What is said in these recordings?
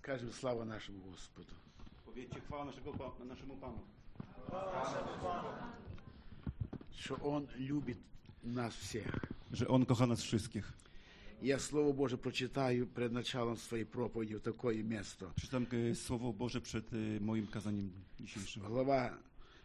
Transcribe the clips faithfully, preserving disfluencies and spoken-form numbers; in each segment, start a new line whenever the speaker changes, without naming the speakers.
Скажем слава нашему Господу.
Powiedzcie chwała naszego, naszemu Panu.
Что Он любит нас всех.
Że On kocha nas wszystkich.
Я Слово Божие прочитаю перед началом своей проповеди в такое место.
Czytam Słowo Boże przed moim kazaniem dzisiejszym.
Глава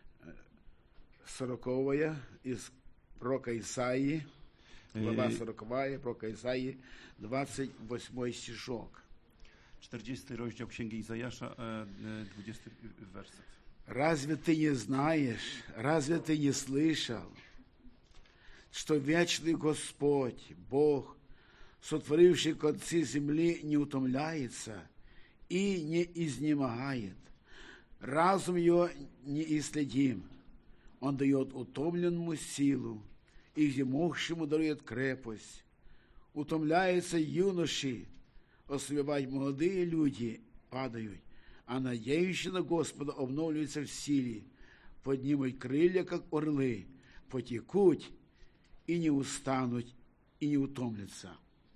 сороковая из пророка Исаии. Глава сороковая, пророка Исаии, двадцать восьмой стишок.
czterdziesty rozdział Księgi Izajasza, dwudziesty werset.
Разве ты не знаешь, разве ты не слышал, что вечный Господь, Бог, сотворивший концы земли, не утомляется и не изнемогает? Разум его неисследим. Он дает утомленному силу, и земущему дарует крепость. Утомляются юноши, ослабевают молодые люди, падают, а надеющие на Господа обновляются в силе, поднимут крылья, как орлы, потекут и не устанут, и не утомлятся.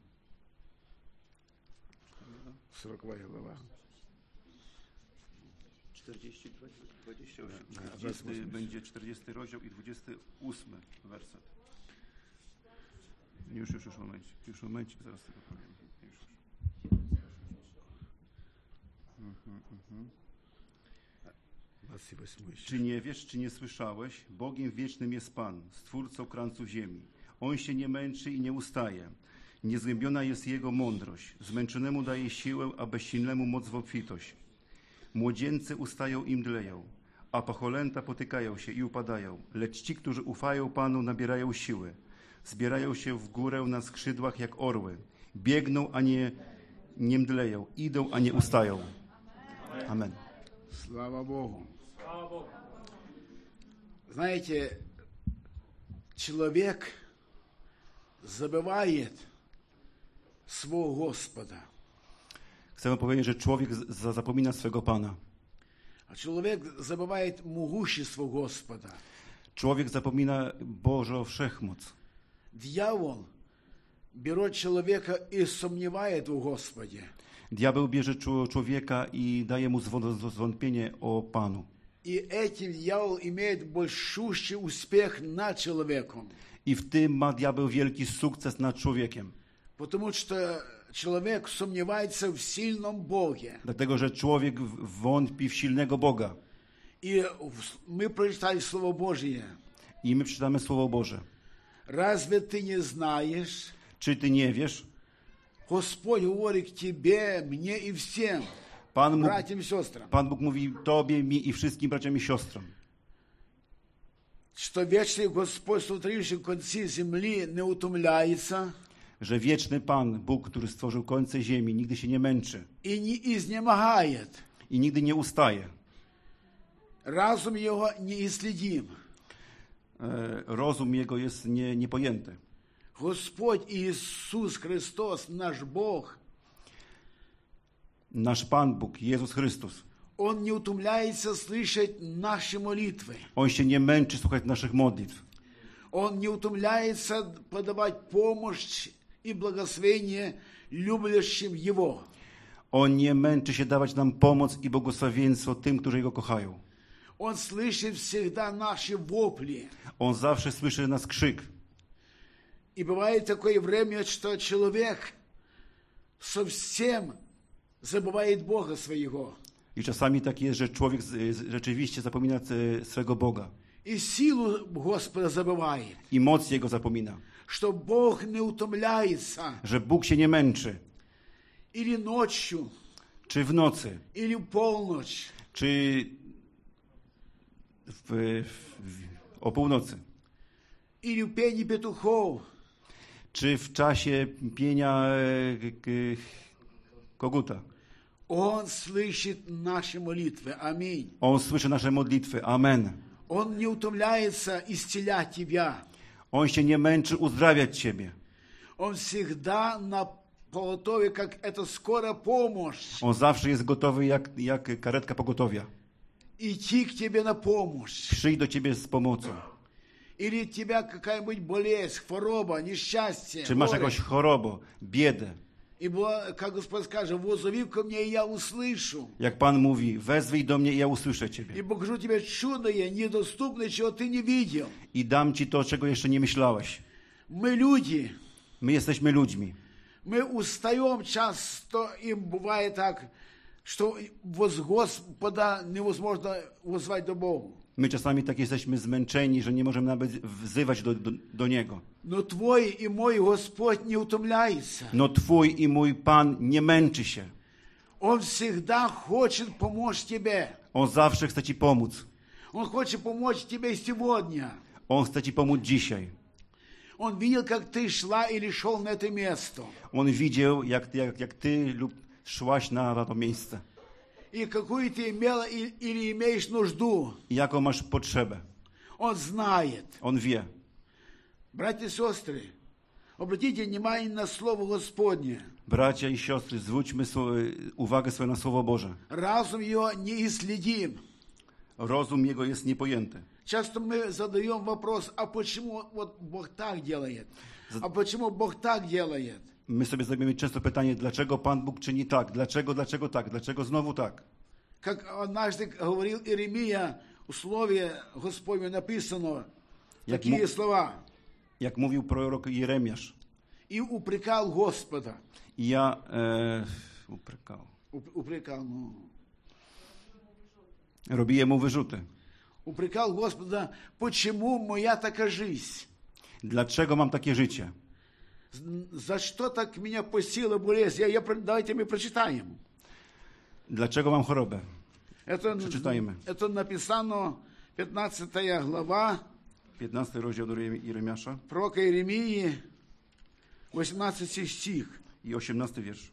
сороковая глава.
czterdzieści, dwadzieścia osiem. dwudziesty będzie czterdziesty rozdział i dwudziesty ósmy werset. Już, już, już momencik, już momencik, zaraz tego powiem. Już, już. Mhm, mhm. Czy nie wiesz, czy nie słyszałeś? Bogiem wiecznym jest Pan, Stwórcą krańców ziemi. On się nie męczy i nie ustaje. Niezgłębiona jest Jego mądrość. Zmęczonemu daje siłę, a bezsilnemu moc w obfitość. Młodzieńcy ustają i mdleją, a pacholęta potykają się i upadają. Lecz ci, którzy ufają Panu, nabierają siły. Zbierają się w górę na skrzydłach jak orły. Biegną, a nie, nie mdleją. Idą, a nie ustają. Amen.
Слава Богу. Знаете, человек забывает своего Господа.
Chcę powiedzieć, że człowiek zapomina swego Pana.
А человек забывает могущество Господа.
Człowiek zapomina Bożą wszechmoc.
Дьявол берет человека и сомневает в Господе.
Diabeł bierze człowieka i daje mu zwątpienie o Panu.
И этим дьявол имеет большущий успех над человеком.
I w tym ma diabeł wielki sukces nad człowiekiem.
Потому что человек сомневается в сильном Боге.
Dlatego, że człowiek wątpi w silnego Boga.
И мы прочитали Слово Божие.
I my przeczytamy Słowo Boże.
Разве ты не знаешь?
Czy ty nie wiesz?
Господь говорит к тебе, мне и всем,
Pan, mógł,
братьям и сестрам,
Pan Bóg mówi tobie, mi i wszystkim braciom i siostrom,
что вечный Господь, сотворивший концы земли, не утомляется,
że wieczny Pan, Bóg, który stworzył końce ziemi, nigdy się nie męczy
и не изнемогает.
i nigdy nie ustaje.
Разум его неисследим.
E, rozum jego jest nie, niepojęty.
Господь Иисус Христос, наш Бог,
Nasz Pan Bóg, Jezus Chrystus,
Он не утомляется слышать наши молитвы.
On się nie męczy słuchać naszych modlitw.
Он не утомляется подавать помощь и благословение любящим Его.
On nie męczy się dawać nam pomoc i błogosławieństwo tym, którzy Jego kochają.
Он слышит всегда наши вопли.
On zawsze słyszy nas krzyk.
И бывает такое время, что человек совсем забывает Бога своего.
I czasami tak jest, że człowiek rzeczywiście zapomina swego Boga.
И силу Господа забывает.
I moc Jego zapomina.
Что Бог не утомляется.
Że Bóg się nie męczy.
Или ночью.
Czy w nocy.
Или в полночь.
Czy w, w, o północy.
Или в пении петухов.
Czy w czasie pienia koguta.
Он слышит наши молитвы. Аминь.
On słyszy nasze modlitwy. Amen.
Он не утомляется исцелять тебя.
On się nie męczy uzdrawiać ciebie.
Он всегда на поготове, как это скорая помощь.
On zawsze jest gotowy jak, jak karetka pogotowia.
Идти к тебе на помощь.
Przyjść do ciebie z pomocą.
Или тебя какая-нибудь болезнь, хвороба, несчастье,
Czy masz
горе.
jakąś chorobę, biedę.
И было, как Господь скажет, возови ко мне, и я услышу.
Jak Pan mówi, wezwij do mnie i ja usłyszę
И
Ciebie.
покажу тебе чудное, недоступное, чего ты не видел.
I dam Ci to, czego jeszcze nie myślałeś.
Мы люди.
My jesteśmy ludźmi.
Мы устаем часто, и бывает так, что воз Господа невозможно воззвать до Бога.
My czasami tak jesteśmy zmęczeni, że nie możemy nawet wzywać do, do, do Niego.
Но Твой и мой Господь не утомляется.
No Twój i mój Pan nie męczy się.
Он всегда хочет помочь тебе.
On zawsze chce Ci pomóc.
Он хочет помочь тебе сегодня.
On chce Ci pomóc dzisiaj.
Он видел, как ты шла или шел на это место.
On widział, jak, jak, jak Ty lub szłaś na, na to miejsce.
И какую ты имела или имеешь нужду.
I jaką masz potrzebę.
Он знает.
On wie.
Братья и сестры, обратите внимание на Слово Господне.
Bracia i siostry, zwróćmy uwagę swoją na Słowo Boże.
Разум его неисследим.
Rozum Jego jest niepojęty.
Часто мы задаем вопрос, а почему вот Бог так делает? А почему Бог так делает?
My sobie zadajemy często pytanie, dlaczego Pan Bóg czyni tak? Dlaczego, dlaczego tak? Dlaczego znowu tak?
Как однажды говорил Иеремия, в Слове Господнем написано
Jak,
такие
mu,
слова.
jak mówił prorok Jeremiasz.
И упрекал Господа.
I ja e, uprekał.
Упрекал, ну.
Robiłem mu wyrzuty.
Упрекал Господа, почему моя такая жизнь?
Dlaczego mam takie życie?
За что так меня посетила болезнь? Я, я, давайте мы прочитаем.
Dlaczego mam chorobę?
Это,
Przeczytajmy.
это написано пятнадцатая глава
piętnasty rozdział do Jeremiasza
пророка Иеремии, восемнадцатый стих.
i osiemnasty wiersz.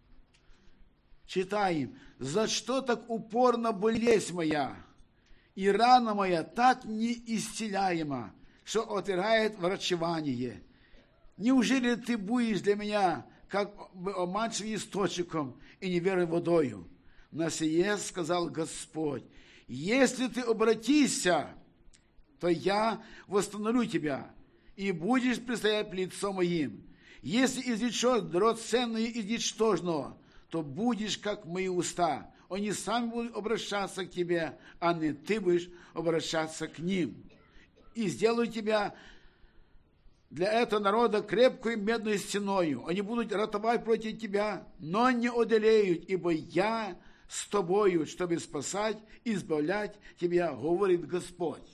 Читаем. «За что так упорно болезнь моя, и рана моя так неисцеляема, что отвергает врачевание? Неужели ты будешь для меня, как бы обманчивым источником и неверной водою? На сие сказал Господь, если ты обратишься, то я восстановлю тебя, и будешь предстоять пред лицом моим. Если извлечешь драгоценное из ничтожного, то будешь, как мои уста. Они сами будут обращаться к тебе, а не ты будешь обращаться к ним. И сделаю тебя для этого народа крепкую медную стеною. Они будут ратовать против тебя, но не одолеют, ибо я с тобою, чтобы спасать и избавлять тебя, говорит Господь».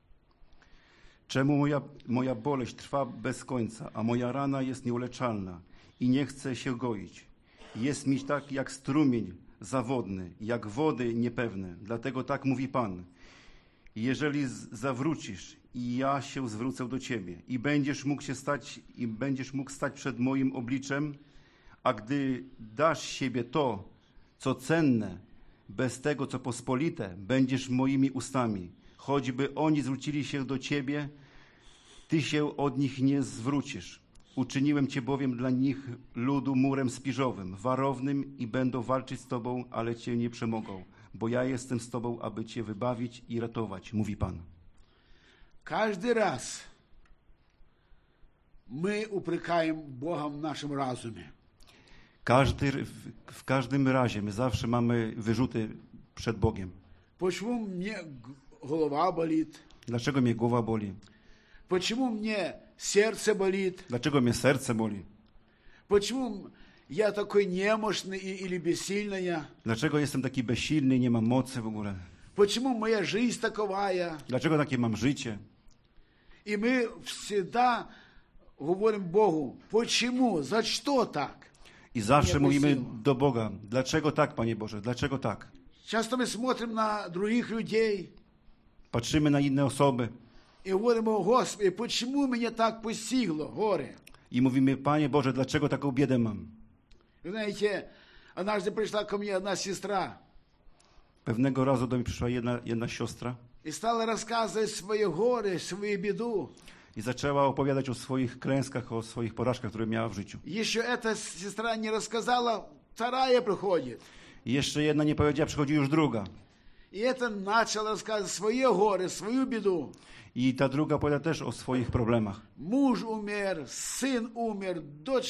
Czemu moja, moja boleść trwa bez końca, a moja rana jest nieuleczalna i nie chce się goić? Jest mi tak jak strumień zawodny, jak wody niepewne. Dlatego tak mówi Pan. Jeżeli zawrócisz i ja się zwrócę do Ciebie i będziesz mógł się stać, i będziesz mógł stać przed moim obliczem, a gdy dasz siebie to, co cenne, bez tego, co pospolite, będziesz moimi ustami. Choćby oni zwrócili się do Ciebie, Ty się od nich nie zwrócisz. Uczyniłem Cię bowiem dla nich ludu murem spiżowym, warownym i będą walczyć z Tobą, ale Cię nie przemogą, bo ja jestem z Tobą, aby Cię wybawić i ratować, mówi Pan.
Każdy raz my упрекаем Бога в нашем разуме.
Każdy, w, w każdym razie my zawsze mamy wyrzuty przed Bogiem.
Почему мне голова болит?
Dlaczego mnie głowa boli?
Почему мне сердце болит?
Dlaczego mnie serce boli?
Почему я такой немощный или бессильная?
Dlaczego jestem taki bezsilny i nie mam mocy w ogóle?
Почему моя жизнь таковая?
Dlaczego takie mam życie?
И мы всегда говорим Богу, почему, за что так?
I zawsze
Nie
mówimy
prosiło.
do Boga, dlaczego tak, Panie Boże, dlaczego tak?
Часто мы смотрим на других людей
Patrzymy na inne osoby
и говорим, о Господи, почему меня так постигло горе?
i mówimy, Panie Boże, dlaczego taką biedę mam?
Вы знаете, однажды пришла ко мне одна сестра
Pewnego razu do mnie przyszła jedna, jedna siostra
и стала рассказывать свое горе, свою беду.
i zaczęła opowiadać o swoich klęskach, o swoich porażkach, które miała w życiu.
Еще эта сестра не рассказала, вторая приходит.
I jeszcze jedna nie powiedziała, przychodzi już druga.
И это начала рассказывать свое горе, свою беду.
I ta druga opowiada też o swoich problemach.
Муж умер, сын умер, дочь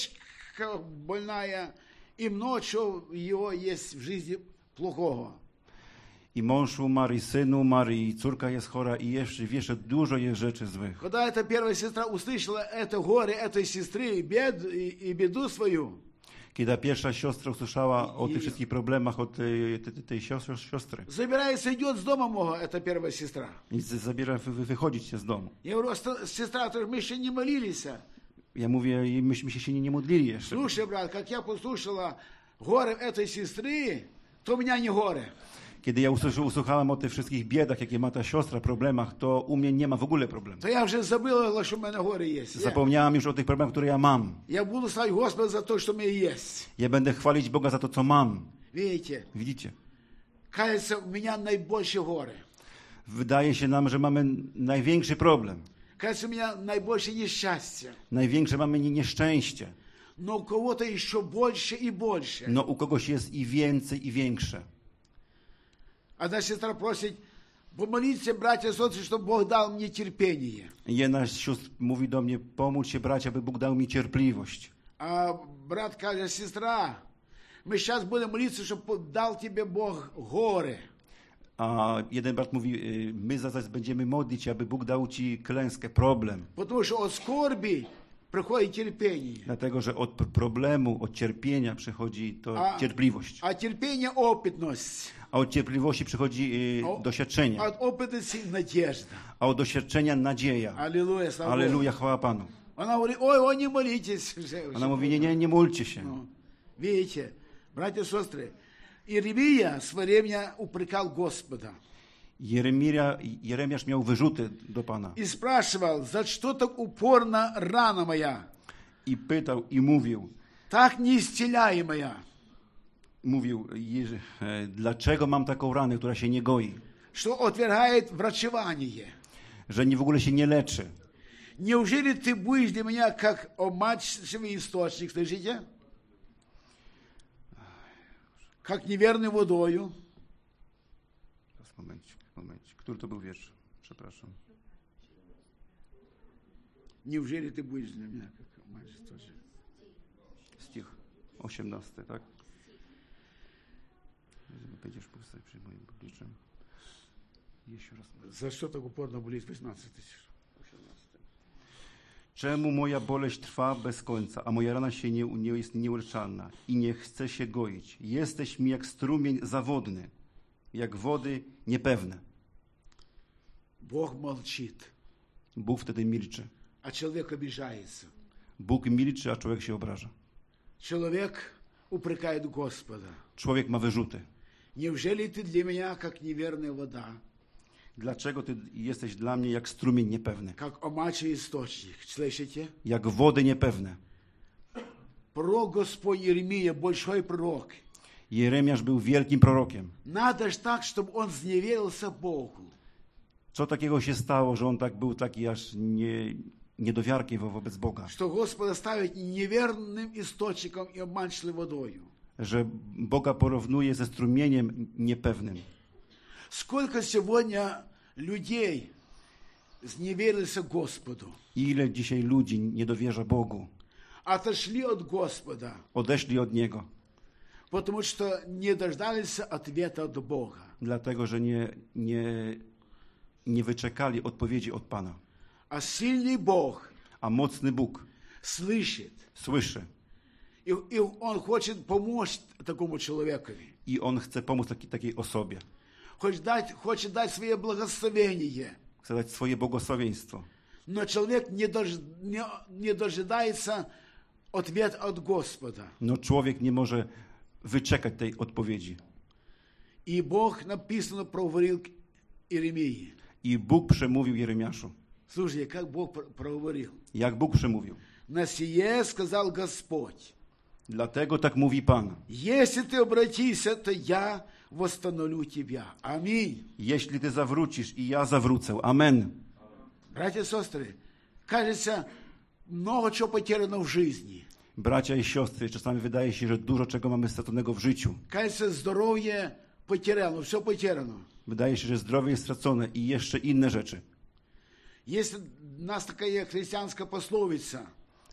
больная, и много чего его есть в жизни плохого.
I mąż umarł, i syn umarł, i córka jest chora, i jeszcze, jeszcze dużo jest rzeczy złych.
Когда эта первая сестра услышала это горе этой сестры и, бед, и, и беду свою,
Kiedy ta pierwsza siostra usłyszała o tych wszystkich problemach od tej, tej, tej siostry, siostry
забирается, идет с дома моего, эта первая сестра.
i z- zabiera, wy- wychodzić się z domu.
Я говорю, «Ста- сестра, то мы еще не молились.
Ja mówię, i myśmy się nie, nie modlili jeszcze.
Слушай, брат, как я послушала горе этой сестры, то у меня не горе.
Kiedy ja usłyszy- usłuchałem o tych wszystkich biedach, jakie ma ta siostra, problemach, to u mnie nie ma w ogóle problemu.
То я уже забыла, что у меня горе есть. Я,
Zapomniałam już o tych problemach, które ja mam.
я буду славить Господа за то, что у меня есть.
Ja będę chwalić Boga za to, co mam.
Видите,
Widzicie?
кажется, у меня наибольшее горе.
Wydaje się nam, że mamy największy problem.
Кажется, у меня наибольшее несчастье.
Największe mamy nie- nieszczęście.
Но у кого-то еще больше и больше.
No u kogoś jest i więcej, i większe.
Одна сестра просит, помолитесь, братья и сестры, чтобы Бог дал мне терпение.
Jedna z sióstr mówi do mnie, pomóż się bracia, by Bóg dał mi cierpliwość.
А брат скажет, сестра, мы сейчас будем молиться, чтобы дал тебе Бог горы.
A jeden brat mówi, y, my zaraz będziemy modlić, aby Bóg dał ci klęskę, problem.
Потому что от скорби приходит терпение.
Dlatego, że od p- problemu, od cierpienia przychodzi to
A-
cierpliwość.
А терпение – опытность.
A od cierpliwości przychodzi y,
O-
doświadczenie.
От опытности – надежда.
A od doświadczenia nadzieja.
Аллилуйя, слава Богу.
Aleluja, chwała Panu.
Она говорит, ой, ой, не молитесь.
Ona mówi, nie, nie, nie módlcie się.
Ну, видите, братья и сестры, Иеремия в свое время упрекал Господа
Jeremia, Jeremiasz miał wyrzuty do Pana.
и спрашивал, за что так упорно рана моя,
I pytał, i mówił,
так неисцеляемая,
mówił, Jerzy- e, dlaczego mam taką ranę, która się nie goi,
что отвергает врачевание.
że nie w ogóle się nie leczy.
Неужели ты будешь для меня как омачивый источник, слышите? Как неверный водою.
Teraz momencik, momencik. Który to był wiersz? Przepraszam.
Неужели ты будешь для меня как омачивый источник?
Stich osiemnasty, tak? Będziesz powstać przy moim obliczem. Jeszcze raz.
За что так упорно болит восемнадцать тысяч?
Czemu moja boleść trwa bez końca, a moja rana się nie, nie jest nieuleczalna i nie chce się goić? Jesteś mi jak strumień zawodny, jak wody niepewne.
Бог молчит,
Bóg wtedy milczy.
а человек обижается.
Bóg milczy, a człowiek się obraża.
Человек упрекает Господа.
Człowiek ma wyrzuty.
Неужели ты для меня как неверная вода,
Dlaczego ty jesteś dla mnie jak strumień niepewny?
как омачивый источник? Слышите?
Jak wody niepewne.
Пророк Господь Иеремия, большой пророк.
Jeremiasz był wielkim prorokiem.
Надо ж так, чтобы он зневерился Богу.
Co takiego się stało, że on tak był taki aż nie, niedowiarki wo- wobec Boga?
Что Господа ставит неверным источником и обманчивой водою.
Że Boga porównuje ze strumieniem niepewnym.
Сколько сегодня людей зневерился Господу,
Ile dzisiaj ludzi nie dowierza Bogu?
отошли от Господа,
Odeszli od Niego,
потому что не дождались ответа от Бога.
dlatego że nie, nie, nie wyczekali odpowiedzi od Pana.
А сильный Бог
A mocny Bóg
слышит,
słyszy
и, и Он хочет помочь такому человеку.
i On chce pomóc taki, takiej osobie.
Хочет дать, хочет дать свое благословение.
Chce dać swoje błogosławieństwo.
Но человек не, дож, не, не дожидается ответа от Господа.
No człowiek nie może wyczekać tej odpowiedzi.
И Бог, написано, проговорил к Иеремии.
I Bóg przemówił Jeremiaszu.
Слушайте, как Бог про- проговорил.
Jak Bóg przemówił?
На сие сказал Господь:
Dlatego tak mówi Pan.
если ты обратишься, то я восстановлю тебя. Аминь.
Jeśli Ty zawrócisz i ja zawrócę. Amen.
Братья и сестры, кажется, много чего потеряно в жизни.
Bracia i siostry, czasami wydaje się, że dużo czego mamy straconego w życiu.
Кажется, здоровье потеряно, все потеряно.
Wydaje się, że zdrowie jest stracone i jeszcze inne rzeczy.
Есть у нас такая христианская пословица.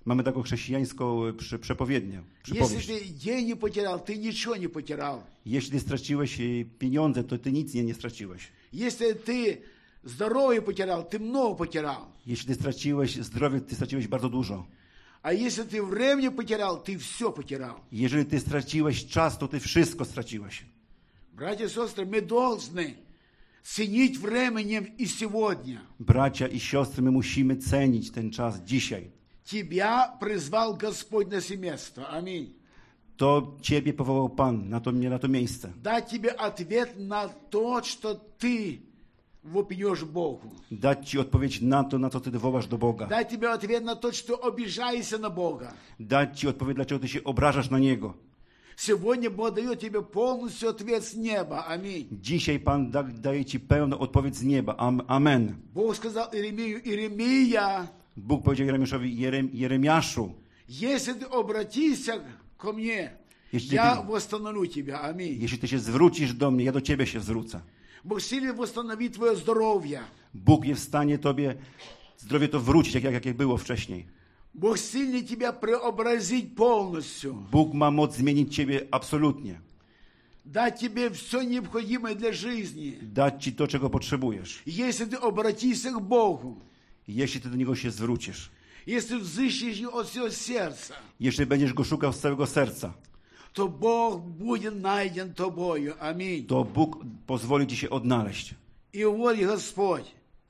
Mamy taką chrześcijańską przy, przepowiednię, przypowieść.
Если ты деньги потерял, ты ничего не потерял.
Jeśli ty straciłeś pieniądze, to ty nic nie, nie straciłeś.
Если ты здоровье потерял, ты много потерял.
Jeśli ty straciłeś zdrowie, ty straciłeś bardzo dużo.
А если ты времени потерял, ты все потерял.
Jeżeli ty straciłeś czas, to ty wszystko straciłeś.
Братья и сестры, мы должны ценить временем и сегодня.
Bracia i siostry, my musimy cenić ten czas dzisiaj.
Тебя призвал Господь на сие место. Аминь.
To ciebie powołał Pan na to, na to miejsce.
Дать тебе ответ на то, что ты вопиешь Богу.
Dać ci odpowiedź na to, na co ty wołasz do Boga.
Дать тебе ответ на то, что обижаешься на Бога.
Dać ci odpowiedź, dlaczego ty się obrażasz na Niego.
Сегодня Бог дает тебе полностью ответ с неба. Аминь.
Dzisiaj Pan da, daje ci pełną odpowiedź z nieba. Am, amen.
Бог сказал Иеремию: Иеремия,
Bóg powiedział Jeremiaszowi: Jerem, Jeremiaszu,
если ты обратишься ко мне,
Если
я
ты-
восстановлю тебя. Аминь.
jeśli ty się zwrócisz do mnie, ja do ciebie się zwrócę.
Бог силен восстановить твое здоровье.
Bóg jest w stanie tobie zdrowie to wrócić, jak, jak, jak było wcześniej.
Бог сильный тебя преобразить полностью.
Bóg ma moc zmienić ciebie absolutnie.
Дать тебе все необходимое для жизни.
Dać ci to, czego potrzebujesz.
Если ты обратишься к Богу,
Jeśli ty do Niego się zwrócisz.
если взыщешь Его от всего сердца,
Jeśli będziesz Go szukał z całego serca,
то Бог будет найден тобою. Аминь.
to Bóg pozwoli ci się odnaleźć.
И воли Господь.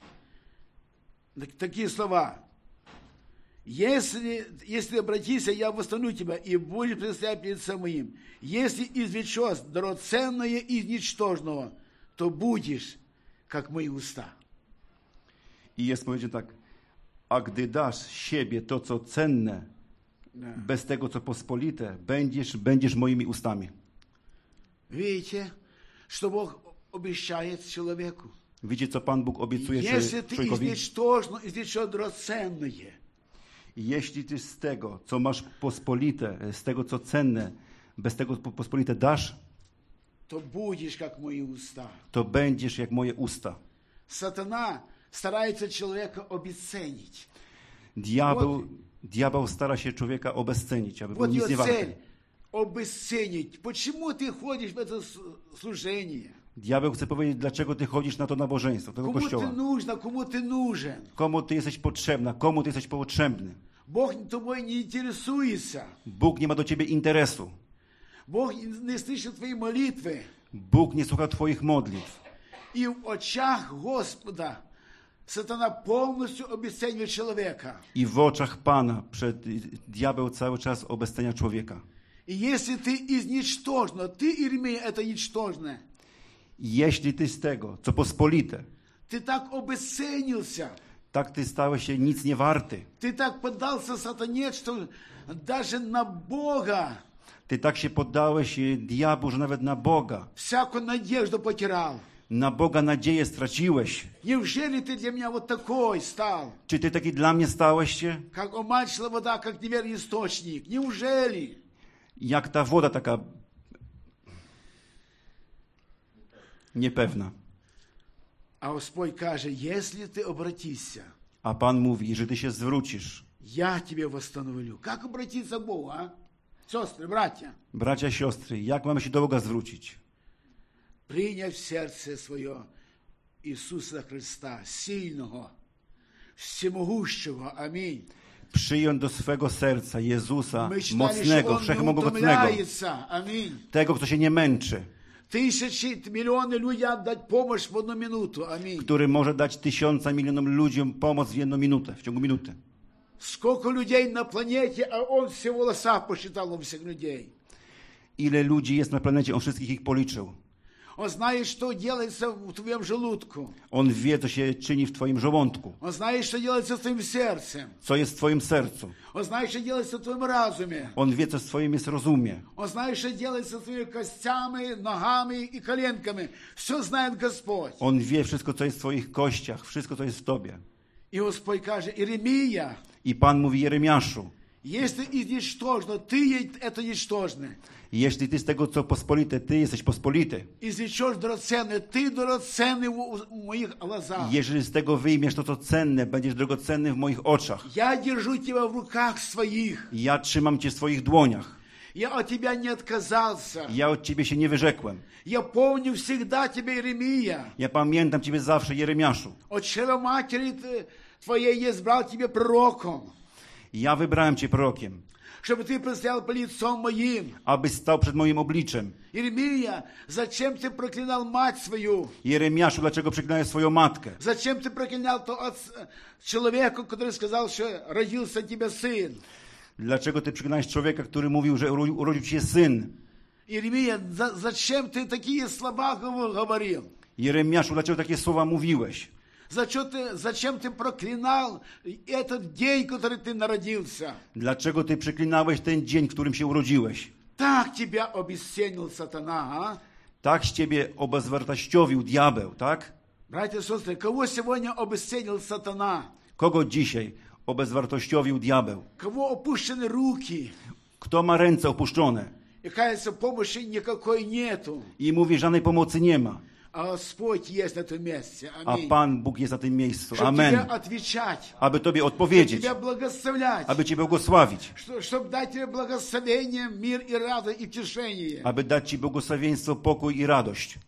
Так- Такие слова. Если, если обратишься, я восстановлю тебя, и будешь предстоять перед самим. Если извлечешь драгоценное из ничтожного, то будешь, как мои уста.
I jest powiedziane tak, a gdy dasz siebie to, co cenne,
Да.
bez tego, co pospolite, będziesz, będziesz moimi ustami.
Видите, что Бог обещает человеку?
Widzicie, co Pan Bóg obiecuje
Если ты из
człowiekowi?
ничтожного извлечешь драгоценное,
Jeśli ty z tego, co masz pospolite, z tego, co cenne, bez tego po- pospolite dasz,
то будешь, как мои уста.
to będziesz jak moje usta.
Сатана старается человека обесценить.
Diabeł, diabeł stara się człowieka obescenić, aby był
Вот
nic
его
nie
цель
warty.
– обесценить. Почему ты ходишь в это с- служение?
Diabeł chce powiedzieć, dlaczego ty chodzisz na to nabożeństwo, tego
Кому ты
kościoła.
нужно, кому ты нужен?
Komu ty jesteś potrzebna, komu ty jesteś potrzebny.
Бог тобой не интересуется.
Bóg nie ma do ciebie interesu.
Бог не слышит твои молитвы.
Bóg nie słucha twoich modlitw.
И в очах Господа сатана полностью обесценивает человека.
I w oczach Pana przed diabeł cały czas obescenia człowieka.
И если ты из ничтожного, ты, Иеремия, это ничтожное,
I jeśli ty z tego, co pospolite,
ты так обесценился,
tak ty stałeś się nic nie warty.
ты так поддался сатане, что даже на Бога
Ty tak się poddałeś e, diabłu, że nawet na Boga,
всякую надежду потерял.
na Boga nadzieję straciłeś.
Неужели ты для меня вот такой стал?
Czy ty taki dla mnie stałeś się?
Как умачила вода, как неверный источник. Неужели?
Jak ta woda taka niepewna.
А Господь каже, если ты обратишься,
A Pan mówi, że ty się zwrócisz.
я тебе восстановлю. Как обратиться к Богу, а? Сестры, братья,
Bracia, siostry, jak mamy się do Boga zwrócić?
принять в сердце свое Иисуса Христа, сильного, всемогущего. Аминь.
Przyjąć do swego serca Jezusa,
Мы читали, что
mocnego,
Он не
wszechmogącego,
утомляется. Аминь.
tego, kto się nie męczy,
Тысячи, миллионы людей отдать помощь в одну минуту. Аминь.
który może dać tysiąca, milionom ludziom pomoc w jedną minutę, w ciągu minuty.
Сколько людей на планете, а Он все в волосах посчитал у всех людей.
Ile ludzi jest na planecie, on wszystkich ich policzył.
Он знает, что делается в твоем желудку.
On wie, co się czyni w twoim żołądku,
Он знает, что делается в твоем сердце.
co jest w twoim sercu.
Он знает, что делается в твоем разуме.
On wie, co w twoim jest rozumie.
Он знает, что делается с твоими костями, ногами и коленками. Все знает Господь.
On wie wszystko, co jest w twoich kościach, wszystko, co jest w tobie.
И Господь каже, Иеремия,
I Pan mówi Jeremiaszu,
Если из ничтожного ты это ничтожное,
Jeśli ty z tego, co pospolite, ty jesteś pospolity.
извлечешь драгоценное, ты драгоценный в в моих глазах.
Jeżeli z tego wyjmiesz to, co cenne, będziesz drogocenny w moich oczach.
Я держу тебя в руках своих.
Ja trzymam cię w swoich dłoniach.
Я от тебя не отказался.
Ja od ciebie się nie wyrzekłem.
Я помню всегда тебя, Иеремия.
Ja pamiętam ciebie zawsze, Jeremiaszu.
От чрева матери ты- твоей я избрал тебя пророком,
Ja wybrałem cię prorokiem,
чтобы ты предстоял по лицом моим.
abyś stał przed moim obliczem.
Иеремия, зачем ты проклинал мать свою?
Jeremiaszu, dlaczego przeklinałeś swoją matkę?
Зачем ты проклинал то от человека, который сказал, что родился от тебя сын?
Dlaczego ty przeklinałeś człowieka, który mówił, że uro- urodził ci się syn?
Иеремия, за- зачем ты такие слова гов- говорил?
Jeremiaszu, dlaczego takie słowa mówiłeś?
Зачем ты, зачем ты проклинал этот день, который ты народился?
Dlaczego ty przeklinałeś ten dzień, w którym się urodziłeś?
Так тебя обесценил сатана, а?
Tak z ciebie obezwartościowił diabeł, tak?
Братья и сестры, кого сегодня обесценил сатана?
Kogo dzisiaj obezwartościowił diabeł?
Кого опущены руки?
Kto ma ręce opuszczone
И, кажется, помощи никакой нету.
i mówi, żadnej pomocy nie ma,
А Господь есть на этом месте.
a
Аминь.
Pan Bóg jest na tym miejscu.
Чтобы тебе
Amen.
отвечать,
Aby tobie
чтобы
odpowiedzieć,
тебя благословлять,
aby cię błogosławić,
что- чтобы дать тебе благословение, мир и радость и утешение.
aby dać ci błogosławieństwo, pokój i radość.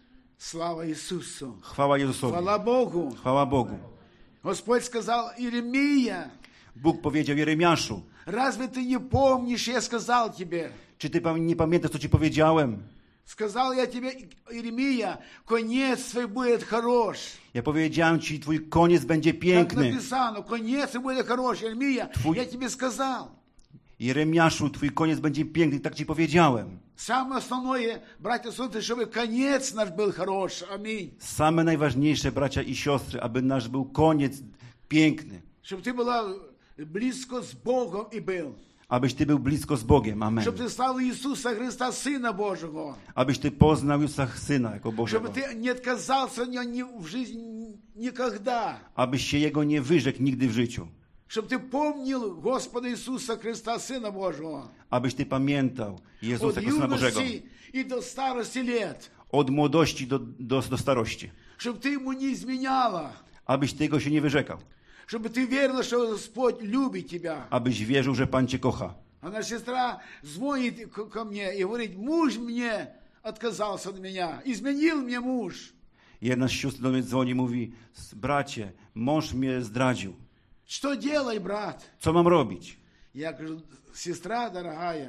Слава Иисусу!
Chwała Jezusowi.
Хвала Богу!
Chwała Bogu.
Господь сказал: Иеремия,
Bóg powiedział Jeremiaszu,
разве ты не помнишь, я сказал тебе?
czy ty pam- nie pamiętasz, co ci powiedziałem?
Сказал я тебе, Иеремия, конец твой будет хорош.
Ja powiedziałem ci, twój koniec będzie
Как
piękny.
написано, конец твой будет хорош. Иеремия, я тебе сказал.
Jeremiaszu, twój koniec będzie piękny, tak ci powiedziałem.
Самое основное, братья и сестры, чтобы конец наш был хорош. Аминь.
Same najważniejsze, bracia i siostry, aby nasz był koniec piękny.
Чтобы ты была близко с Богом и был.
Abyś ty był blisko z Bogiem. Amen.
Чтобы ты стал Иисуса Христа, Сына Божьего.
Abyś ty poznał Jezusa Syna jako Bożego.
Чтобы ты не отказался от Него ни- в жизни никогда.
Abyś się Jego nie wyrzekł nigdy w życiu.
Чтобы ты помнил Господа Иисуса Христа, Сына Божьего.
Abyś ty pamiętał Jezusa
От
jako Syna Bożego.
юности и до старости лет.
Od młodości do, do, do starości.
Чтобы ты Ему не изменяла.
Abyś tego się nie wyrzekał.
Чтобы ты верила, что Господь любит тебя.
Abyś wierzył, że Pan cię kocha.
Она сестра звонит к- ко мне и говорит: муж мне отказался от меня, изменил мне муж.
Jedna z sióstr do mnie dzwoni i mówi, bracie, mąż mnie zdradził.
Что делай, брат?
Co mam robić?
Я говорю: сестра дорогая,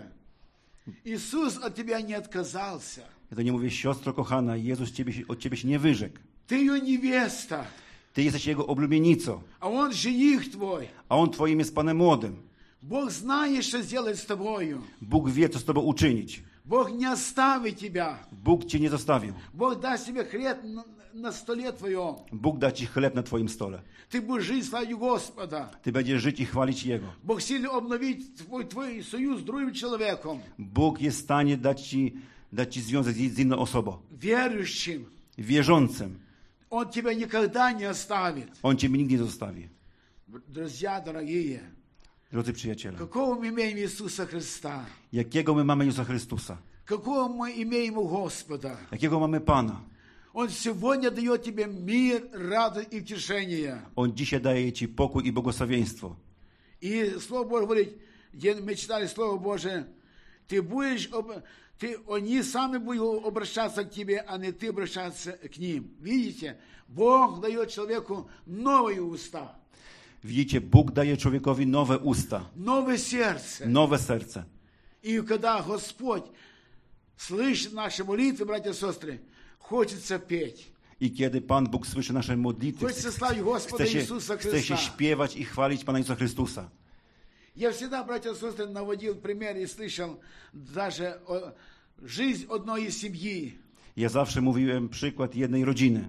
Иисус от тебя не отказался.
Ja to nie mówię, siostro kochana, Jezus ciebie, się- od ciebie się nie wyrzekł.
Ты ее невеста,
Ty jesteś Jego oblubienicą,
а Он жених твой.
a On twoim jest Panem młodym.
Бог знает, что сделать с тобою.
Bóg wie, co z tobą uczynić.
Бог не оставит тебя.
Bóg cię nie zostawił.
Бог даст тебе хлеб на, на столе твоем.
Bóg da ci chleb na twoim stole.
Ты будешь жить в славе Господа.
Ty będziesz żyć i chwalić Jego.
Бог сильно обновить твой, твой союз с другим человеком,
Bóg jest w stanie dać ci, dać ci związek z z inną osobą.
верующим.
Wierzącym.
Он тебя никогда не оставит.
On ciebie nigdy nie zostawi.
Друзья дорогие,
Drodzy przyjaciele,
какого мы имеем Иисуса Христа?
jakiego my mamy Jezusa Chrystusa?
Какого мы имеем у Господа?
Jakiego mamy Pana?
Он сегодня дает тебе мир, радость и утешение.
On dzisiaj daje ci pokój i błogosławieństwo.
И Слово Божье говорит, где мы читали Слово Божие, ты будешь, об- ты, они сами будут обращаться к тебе, а не ты обращаться к ним. Видите, Бог дает человеку новые уста,
Widzicie, Bóg daje człowiekowi nowe usta,
новое сердце.
nowe serce.
И когда Господь слышит наши молитвы, братья и сестры, хочется петь.
I kiedy Pan Bóg słyszy nasze modlitwy,
Хочется славить Господа
chce się,
Иисуса
chce się
Христа.
śpiewać i chwalić Pana Jezusa Chrystusa.
Я всегда, братья и сестры, наводил пример и слышал даже о- жизнь одной семьи.
Ja zawsze mówiłem przykład jednej rodziny.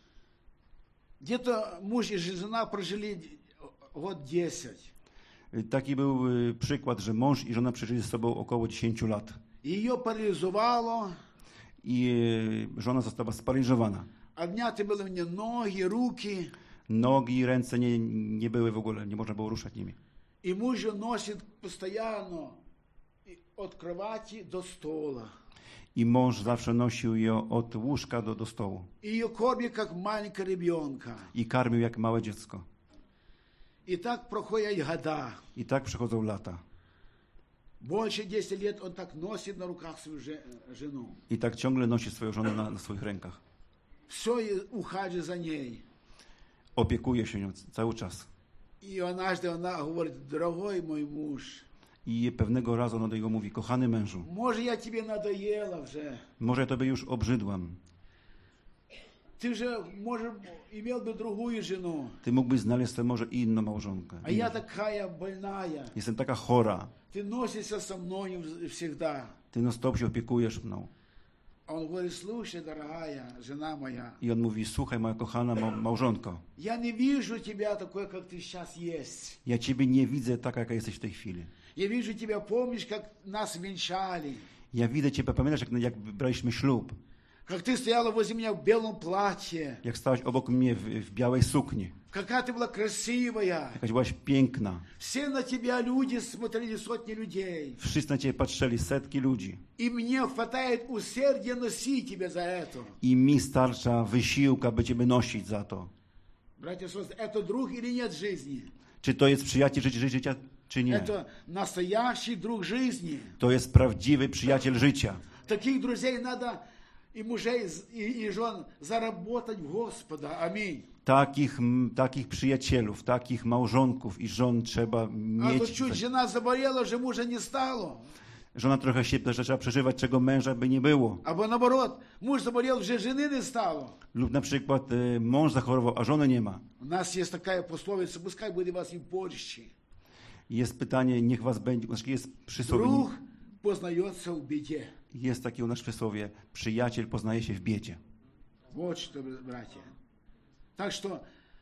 Где-то муж и жена прожили год десять.
Taki był y, przykład, że mąż i żona przeżyli ze sobą około dziesięć lat.
Ее парализовало,
I y, żona została sparaliżowana.
отняты были у нее ноги, руки.
Nogi, ręce nie, nie były w ogóle, nie można było ruszać nimi.
И муж ее носит постоянно от кровати до стола.
I mąż zawsze nosił ją od łóżka do, do stołu.
И ее кормит, как маленького ребенка.
I karmił jak małe dziecko.
И так проходят года.
I tak przechodzą lata.
Больше десяти лет он так носит на руках свою жену.
I tak ciągle nosi swoją żonę na, na swoich rękach.
Все ухаживает за ней.
Opiekuje się nią cały czas.
И однажды она говорит: дорогой мой муж.
I pewnego razu on do niego mówi: kochany mężu,
Może ja тебе надоела уже.
może ja tobie już obrzydłam.
Ты же, может, имел бы другую жену.
Ty mógłbyś znaleźć sobie może inną małżonkę.
А я такая больная.
Jestem taka chora.
Ты носишься со мною всегда.
Ty no stop się opiekujesz mną.
А он говорит: слушай, дорогая жена моя.
I on mówi: słuchaj, moja kochana ma- małżonko,
Я не вижу тебя такой, как ты сейчас есть.
ja ciebie nie widzę taka, jaka jesteś w tej chwili.
Я вижу тебя, помнишь, как нас венчали.
Ja widzę ciebie, pamiętasz, jak, jak braliśmy ślub,
Как ты стояла возле меня в белом платье.
jak stałaś obok mnie w, w białej sukni,
Какая ты была красивая.
jakaś byłaś piękna.
Все на тебя люди смотрели, сотни людей.
Wszyscy na ciebie patrzyli, setki ludzi.
И мне хватает усердия носить тебя за это.
I mi starcza wysiłka, by ciebie nosić za to.
Братья и сестры, это друг или нет жизни?
Czy to jest przyjaciel życia, życia czy nie?
Это настоящий друг жизни.
To jest prawdziwy przyjaciel życia.
Таких друзей надо и мужей, и, и жен заработать в Господа. Аминь.
Takich, m, takich przyjacielów, takich małżonków i żon trzeba
А то
mieć.
чуть жена заболела, же мужа не стало.
Żona trochę się że trzeba przeżywać, czego męża by nie było.
Або наоборот, муж заболел, уже жены не стало.
Lub na przykład y, mąż zachorował, a żony nie ma.
У нас есть такая пословица: пускай будет вас и борщи.
Jest pytanie, niech was będzie, znaczy jest przysłowie,
Друг познается в беде.
jest takie u nas przysłowie, przyjaciel poznaje się w biedzie.
Вот что, братья. Так что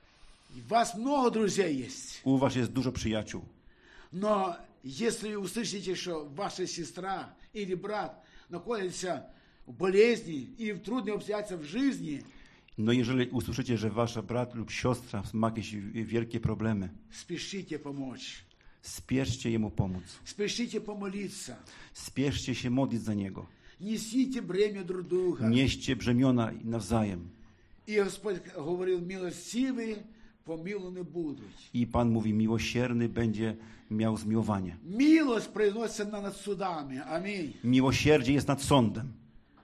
у вас много друзей есть.
U was jest dużo przyjaciół.
Но если услышите, что ваша сестра или брат находится в болезни и в трудных обстоятельствах в жизни,
No jeżeli usłyszycie, że wasz brat lub siostra ma jakieś wielkie problemy,
спешите помочь.
spieszcie jemu pomóc.
Спешите помолиться.
Spieszcie się modlić za niego.
Несите бремя друг друга.
Nieście brzemiona nawzajem.
И Господь говорил: милостивые помилованы будут.
I Pan mówi, miłosierny będzie miał zmiłowanie.
Милость произносится над судами. Аминь.
Miłosierdzie jest nad sądem.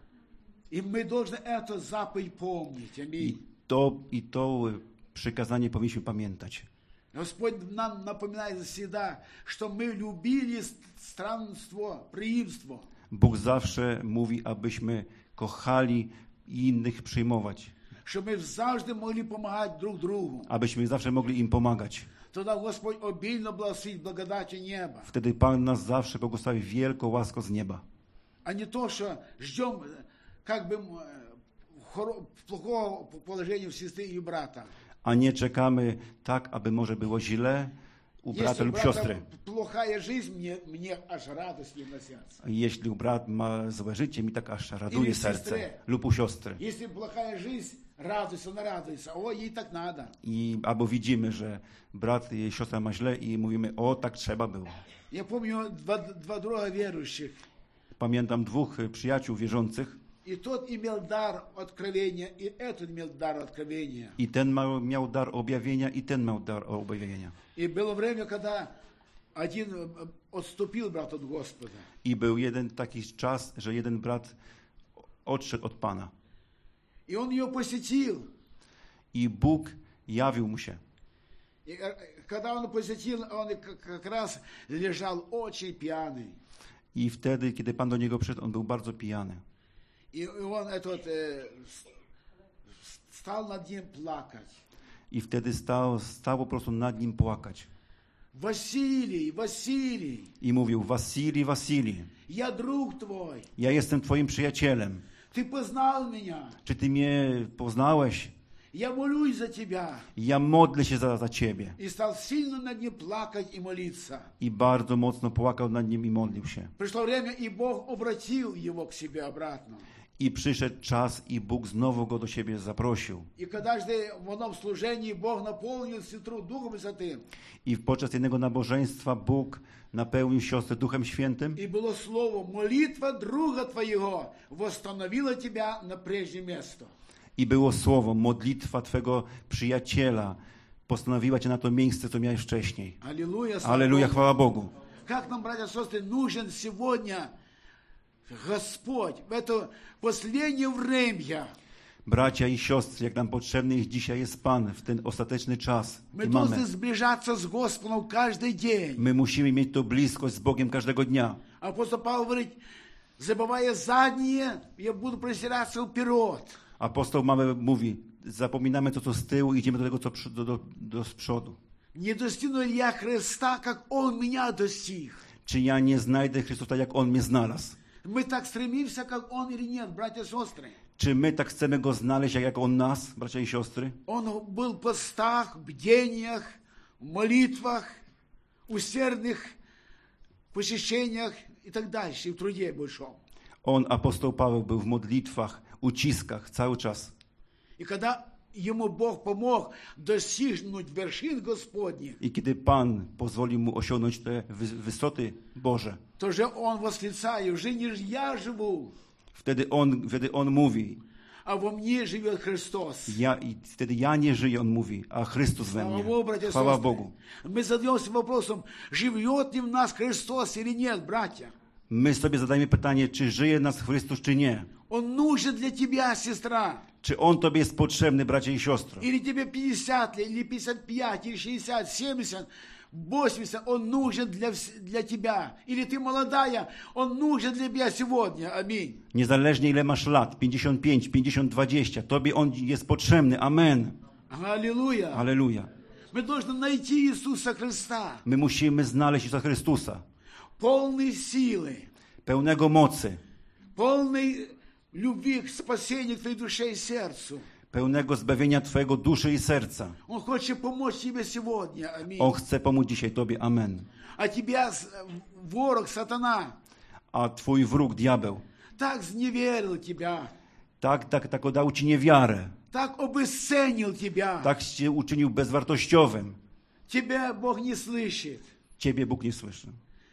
И мы должны эту заповедь помнить.
I
Аминь.
to, i to przykazanie powinniśmy pamiętać.
Господь нам напоминает всегда, что мы любили странство, преимство.
Bóg zawsze mówi, abyśmy kochali i innych przyjmować.
Что мы завжди могли помогать друг другу.
Abyśmy zawsze mogli im pomagać.
Тогда Господь обильно благословит благодатью неба.
Wtedy Pan nas zawsze błogosławi wielką łaską z nieba.
А не то, что ждем как бы плохого положения в сестры и брата.
A nie czekamy tak, aby może było źle u brata
Если у
lub
брата
siostry.
плохая жизнь, мне, мне аж радость ей на сердце.
Jeśli u brat ma złe życie, mi tak aż raduje
I
serce.
siostry.
Lub u siostry.
Если плохая жизнь, радуйся, она радуется. О, ей так надо.
I albo widzimy, że brat i siostra ma źle i mówimy, o tak trzeba było.
Я помню два, два друга верующих.
Pamiętam dwóch przyjaciół wierzących
И тот имел дар откровения, и этот имел дар откровения.
i ten ma, miał dar objawienia i ten miał dar objawienia.
И было время, когда один отступил брат от Господа.
I był jeden taki czas, że jeden brat odszedł od Pana.
И он ее посетил.
I Bóg jawił mu się.
И когда он посетил, он как раз лежал очень пьяный.
I wtedy, kiedy Pan do niego przyszedł, on był bardzo pijany.
И он этот, э, стал над ним плакать.
I wtedy stał, stał po prostu nad nim płakać.
Василий, Василий,
I mówił, Wasili, Wasili,
я друг твой.
ja jestem twoim przyjacielem.
Ты познал меня.
Czy ty mnie poznałeś?
Я молюсь за тебя.
Ja modlę się za, za ciebie.
И стал сильно над ним плакать и молиться.
I bardzo mocno płakał nad nim i modlił się.
Пришло время, и Бог обратил его к себе обратно.
I przyszedł czas, i Bóg znowu go do siebie zaprosił.
И когда-то в одном служении Бог наполнил сестру Духом Святым.
I podczas jednego nabożeństwa Bóg napełnił siostrę Duchem Świętym.
И было слово: молитва друга твоего восстановила тебя на прежнее место.
I było słowo, modlitwa Twego przyjaciela postanowiła Cię na to miejsce, co miałeś wcześniej.
Аллилуйя.
Aleluja, chwała Bogu.
Как нам, братья и сестры, нужен сегодня Господь в это последнее время.
Bracia i siostry, jak nam potrzebny jest dzisiaj jest Pan w ten ostateczny czas.
Мы
I
должны
mamy.
сближаться с Господом каждый день.
My musimy mieć tą bliskość z Bogiem każdego dnia.
Апостол Павел говорит: забывая заднее, я буду простираться вперед.
Apostoł mamy, mówi, zapominamy to, co z tyłu, idziemy do tego, co przy- do, do, do z przodu.
Не достигну ли я Христа, как Он меня достиг?
Czy ja nie znajdę Chrystusa, jak On mnie znalazł?
Мы так стремимся, как Он или нет, братья и сестры?
Czy my tak chcemy Go znaleźć, jak, jak On nas, bracia i siostry?
Он был в постах, бдениях, молитвах, усердных посещениях и так дальше, и в труде большом.
On, apostoł Paweł, był w modlitwach, uciskach cały czas.
И когда ему Бог помог достигнуть вершин Господних,
I kiedy Pan pozwolił mu osiągnąć te wy- wysoty Boże,
то же он восклицает: уже не ж я живу,
wtedy on, wtedy on mówi,
а во мне живет Христос.
ja, i wtedy ja nie żyję, on mówi, a Chrystus we
Слава
mnie.
Богу, братья и
Chwała
сестры.
Bogu.
Мы задаемся вопросом, живет ли в нас Христос или нет, братья.
My sobie zadajemy pytanie, czy żyje nas Chrystus, czy nie.
Он нужен для тебя, сестра.
Czy On Tobie jest potrzebny, bracia i siostro?
Или тебе пятьдесят лет, или пятьдесят пять, или шестьдесят, семьдесят, восемьдесят. Он нужен для, вс- для тебя. Или ты молодая, он нужен для тебя сегодня. Аминь.
Niezależnie ile masz lat, pięćdziesiąt pięć, pięćdziesiąt, dwadzieścia, Tobie On jest potrzebny. Amen.
Аллилуйя.
Halleluja.
Мы должны найти Иисуса Христа,
My musimy znaleźć Jezusa Chrystusa,
полный силы,
pełnego mocy,
полной любви к спасению твоей душе и сердцу.
pełnego zbawienia Twojego duszy i serca.
Он хочет помочь тебе сегодня. Аминь.
On chce pomóc dzisiaj Tobie. Amen.
А тебя с- ворог, сатана,
A Twój wróg, diabeł,
так зневерил тебя,
tak, tak, tak dał Ci niewiarę,
так обесценил тебя.
tak Cię uczynił bezwartościowym.
Тебя Бог не слышит.
Ciebie Bóg nie słyszy.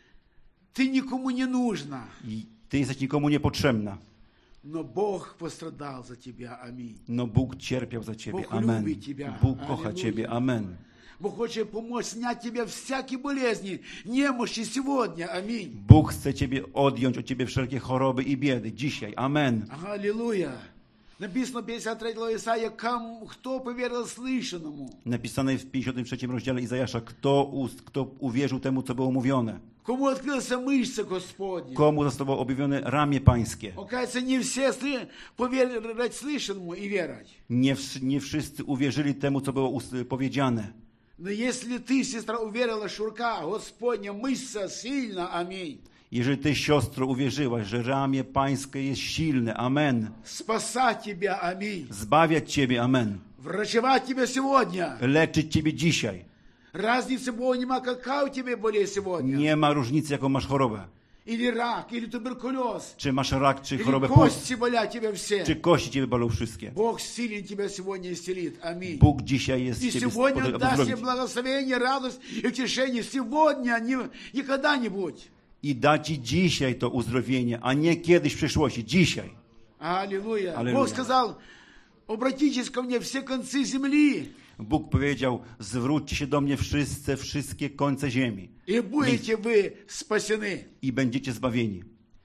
Ты никому не нужна.
I Ty jesteś nikomu niepotrzebna.
Но Бог пострадал за тебя. Аминь.
No Bóg cierpiał za Ciebie.
Bóg
Amen.
lubi Ciebie.
Bóg kocha
Alleluja.
Ciebie. Amen.
Бог хочет помочь снять тебя всякие болезни, немощи сегодня. Аминь.
Bóg chce Ciebie odjąć od Ciebie wszelkie choroby i biedy dzisiaj. Amen.
Аллилуйя. Написано в пятьдесят третьем главе Исаия: «Кому, кто поверил слышанному?»
Napisane jest w pięćdziesiątym trzecim rozdziale Izajasza, kto, ust, kto uwierzył temu, co było mówione.
Кому открылся мышца Господня?
Komu zostało objawione ramię pańskie.
Оказывается, не все сли- поверить слышанному и верить.
Nie, wsz- nie wszyscy uwierzyli temu, co było ust- powiedziane.
Но если ты, сестра, уверила, что рука Господня, мышца сильна, аминь,
Jeżeli ty, siostro, uwierzyłaś, że ramię pańskie jest silne, amen.
спасать тебя, аминь,
Zbawiać ciebie, amen.
врачевать тебя сегодня.
Leczyć ciebie dzisiaj.
Разницы Бога нема, какая у тебя болезнь сегодня.
Nie ma różnicy, jaką masz chorobę.
Или рак, или туберкулез,
Czy masz rak, czy
или
chorobę płuc,
кости болят тебя все.
czy kości ciebie bolą wszystkie.
Бог силен тебя сегодня исцелит, аминь.
Bóg dzisiaj jest
И
ciebie
сегодня
sposobny, aby
даст тебе
zrobić.
благословение, радость и утешение. Сегодня, не, не когда-нибудь.
I da ci dzisiaj to uzdrowienie, a nie kiedyś w przyszłości. Dzisiaj.
Аллилуйя.
Аллилуйя.
Бог сказал: обратитесь ко мне все концы земли,
Bóg powiedział, zwróćcie się do mnie wszyscy, wszystkie końce ziemi
и будете вы спасены.
i będziecie zbawieni.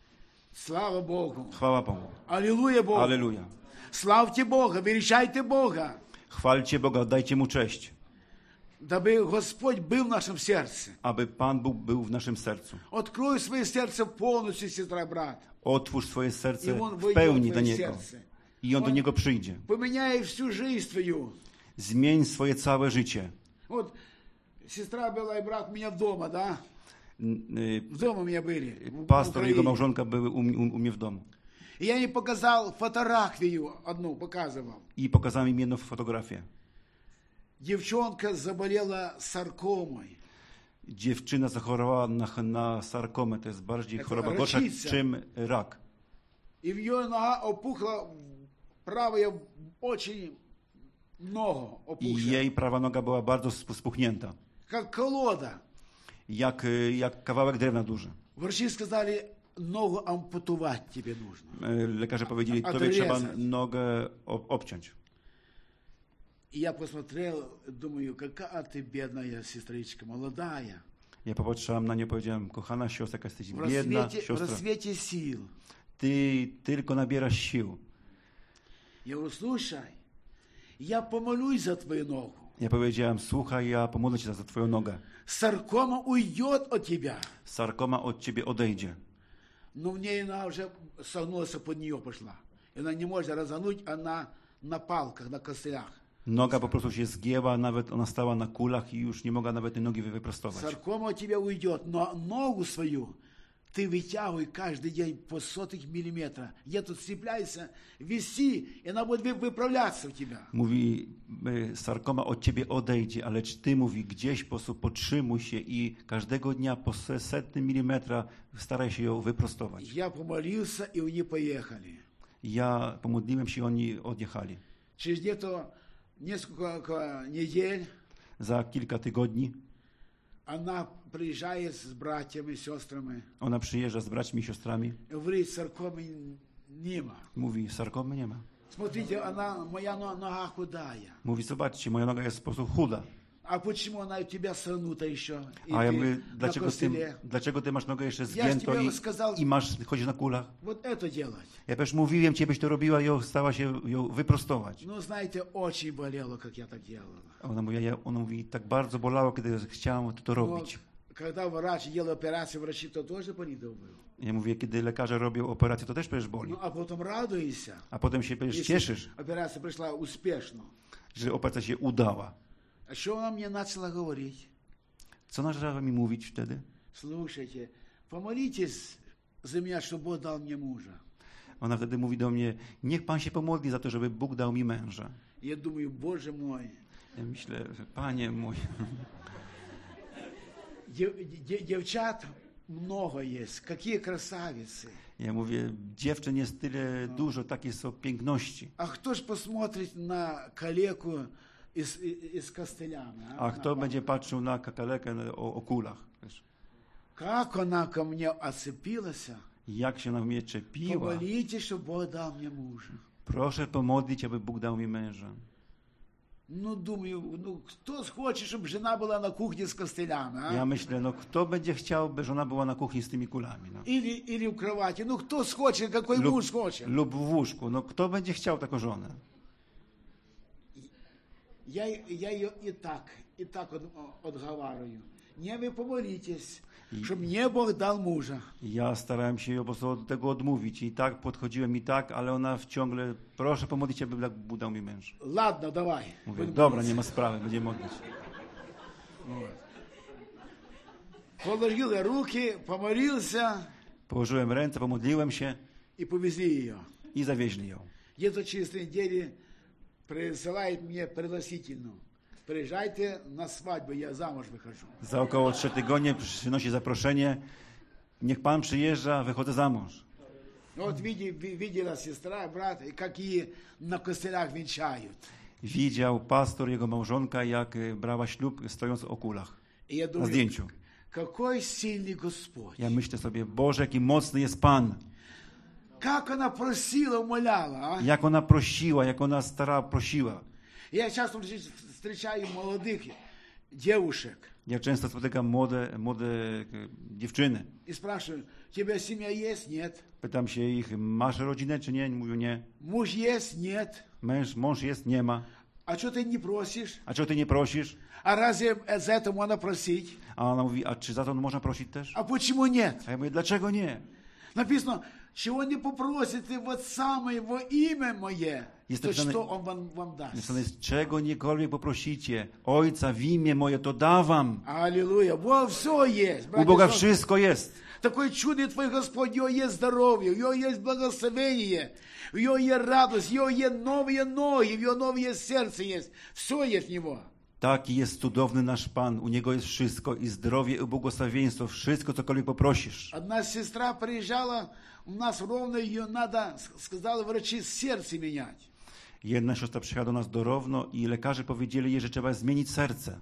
Слава Богу.
Chwała Bogu.
Аллилуйя Богу.
Aleluja.
Славьте Бога, величайте Бога,
Chwalcie Boga, dajcie Mu cześć,
дабы Господь был в нашем сердце.
aby Pan Bóg był w naszym sercu.
Открой свое сердце полностью, сестра, брат.
Otwórz swoje serce
I On
w
wejdzie
pełni
w
do
twoje
Niego
serce.
i On do
On-
Niego przyjdzie.
Поменяй всю жизнь твою.
Zmień swoje całe życie.
Вот сестра была и брат у меня дома, да?
N- y,
В дома у меня были. в
Pastor i jego
Украине.
małżonka były u, u, u mnie w domu.
И я ей показал фотографию одну, показывал.
I pokazałem im jedną fotografię.
Девчонка заболела саркомой.
Dziewczyna zachorowała na, na sarkomę. To jest bardziej
Jak
choroba gorsza,
racica.
czym rak.
И в ее нога опухла, правая очень много
I
опухла.
jej prawa noga była bardzo sp- spuchnięta.
Как колода.
Jak, y, jak kawałek drewna duży.
Врачи сказали, ногу ампутовать тебе нужно.
Y, Lekarze powiedzieli,
A-
tobie trzeba
odrezać.
nogę ob- obciąć.
И я посмотрел, думаю, какая ты бедная сестричка, молодая.
Ja popatrzyłam na nią, powiedziałem, kochana siostra, jaka jesteś
В
biedna
рассвете, в
siostra.
рассвете сил.
Ty tylko nabierasz sił.
Я говорю, слушай, я помолюсь за твою ногу.
Ja powiedziałem, słuchaj, ja pomogę ci za, za twoją nogę.
Саркома уйдет от тебя.
Sarkoma od ciebie odejdzie.
Но в ней она уже согнулась, под нее пошла. И она не может разогнуть, она на палках, на костылях.
Noga po prostu się zgięła, nawet ona stała na kulach i już nie mogła nawet tej nogi wy- wyprostować.
Саркома от тебя уйдет, но ногу свою ты вытягивай каждый день по сотых миллиметра. Я тут цепляйся, виси, и она будет вы- выправляться у тебя.
Mówi, y, sarkoma od ciebie odejdzie, ale czy ty, mówi, gdzieś po prostu podtrzymuj się i każdego dnia po se- setnym milimetra staraj się ją wyprostować.
Я помолился, и они поехали.
Ja pomodliłem się, oni odjechali.
Через где-то несколько недель
Za kilka tygodni
она приезжает с братьями, сестрами.
ona przyjeżdża z braćmi i siostrami.
И говорит, саркомы нема.
Mówi, sarkomy nie ma.
Смотрите, она, моя но- нога худая.
Mówi, zobaczcie, moja noga jest w sposób chuda.
А почему она у тебя согнута еще? И
A ja
ты
mówię,
на
dlaczego ty,
костыле?
dlaczego ty masz nogę jeszcze
Ja
zgiętą
ci
i,
сказал-
i masz, chodzisz na kulach?
Вот это делать.
Ja też mówiłem ci, byś to robiła i ją stała się ją wyprostować.
Ну, знаете, очень болело, как я так делала.
A ona mówi, ja, ona mówi, tak bardzo bolało, kiedy chciałam to, to
Но
robić.
когда врач делал операцию, врачи то тоже болит был.
Ja mówię, kiedy lekarze robią operację, to też przecież boli.
Ну, а потом радуйся,
A potem się przecież
если
cieszysz,
операция пришла успешно.
że operacja się udała.
А что она мне начала говорить?
Co należało mi mówić wtedy?
Слушайте, помолитесь за меня, чтобы Бог дал мне мужа.
Ona wtedy mówi do mnie, niech Pan się pomodli za to, żeby Bóg dał mi męża.
Я думаю, Боже мой,
Ja myślę, Panie mój,
дев- де- девчат много есть, какие красавицы.
ja mówię, dziewczyn jest tyle dużo, takie są piękności.
А кто ж посмотрит на калеку из, и- из костылями? а?
A
На
kto
палку.
będzie patrzył na kakalekę na- o, o kulach? Wiesz?
Как она ко мне оцепилась?
Jak się na mnie czepiła.
Помолитесь, чтобы Бог дал мне мужа.
Proszę pomodlić, aby Bóg dał mi męża.
Ну, думаю, ну, кто хочет, чтобы жена была на кухне с костылями, а?
Ja myślę, no kto będzie chciał, by żona była na kuchni z tymi kulami? No.
Или, или в кровати. Ну, кто хочет, какой
Lub,
муж хочет?
lub w łóżku. No kto będzie chciał taką żonę?
Я, я ее и так, и так от, отговариваю. Не вы помолитесь, чтобы мне Бог дал мужа.
Ja starałem się ją po prostu od tego odmówić i tak podchodziłem i tak, ale ona ciągle, proszę pomodlić, aby Bóg dał mi męża.
Ладно, давай.
Mówię,
Будем
dobra,
молиться.
nie ma sprawy, będziemy modlić.
Положил я руки, помолился
Położyłem ręce, pomodliłem się
и повезли ее.
i zawieźli ją.
Где-то через три недели присылает мне пригласительную. Приезжайте на свадьбу, я замуж выхожу.
Za około trzech tygodni przynosi zaproszenie. Niech Pan przyjeżdża, wychodzę za mąż.
Ну, вот види- ви- видела сестра, брат, и какие на костылях венчают.
Widział pastor, jego małżonka, jak y, brała ślub, stojąc o kulach
И я
na
думаю,
zdjęciu.
какой сильный Господь.
Ja myślę sobie, Boże, jaki mocny jest Pan.
Как она просила, умоляла. А?
Jak ona prosiła, jak ona stara prosiła.
Я часто встречаю молодых девушек
Ja często spotykam młode, młode y, dziewczyny.
и спрашиваю, у тебя семья есть? Нет.
Pytam się ich, masz rodzinę czy nie? Mówią nie.
Муж есть? Нет.
Męż, mąż jest? Nie ma.
А что ты не просишь?
A czego ty nie prosisz?
А разве за это можно просить?
A ona mówi, a czy za to można prosić też?
А почему нет?
A ja mówię, dlaczego nie?
Написано, чего не попросите вот самое во имя мое,
Jest
то
napisane-
что он вам, вам даст.
Napisane jest, czego niekolwiek poprosicie, Ojca w imię moje to dawam.
Аллилуйя. Бог все есть.
U
братья и
Boga
сестры.
wszystko jest.
Такой чудный твой Господь, у Него есть здоровье, у Него есть благословение, у Него есть радость, у Него есть новые ноги, у Него новое сердце есть. Все есть в Него.
Taki jest cudowny nasz Pan. U Niego jest wszystko i zdrowie, i błogosławieństwo. Wszystko, cokolwiek poprosisz.
Одна сестра приезжала, у нас ровно ее надо, сказали врачи, сердце менять.
Jedna siostra przyjechała do nas do Rowno i lekarze powiedzieli jej, że trzeba zmienić serce.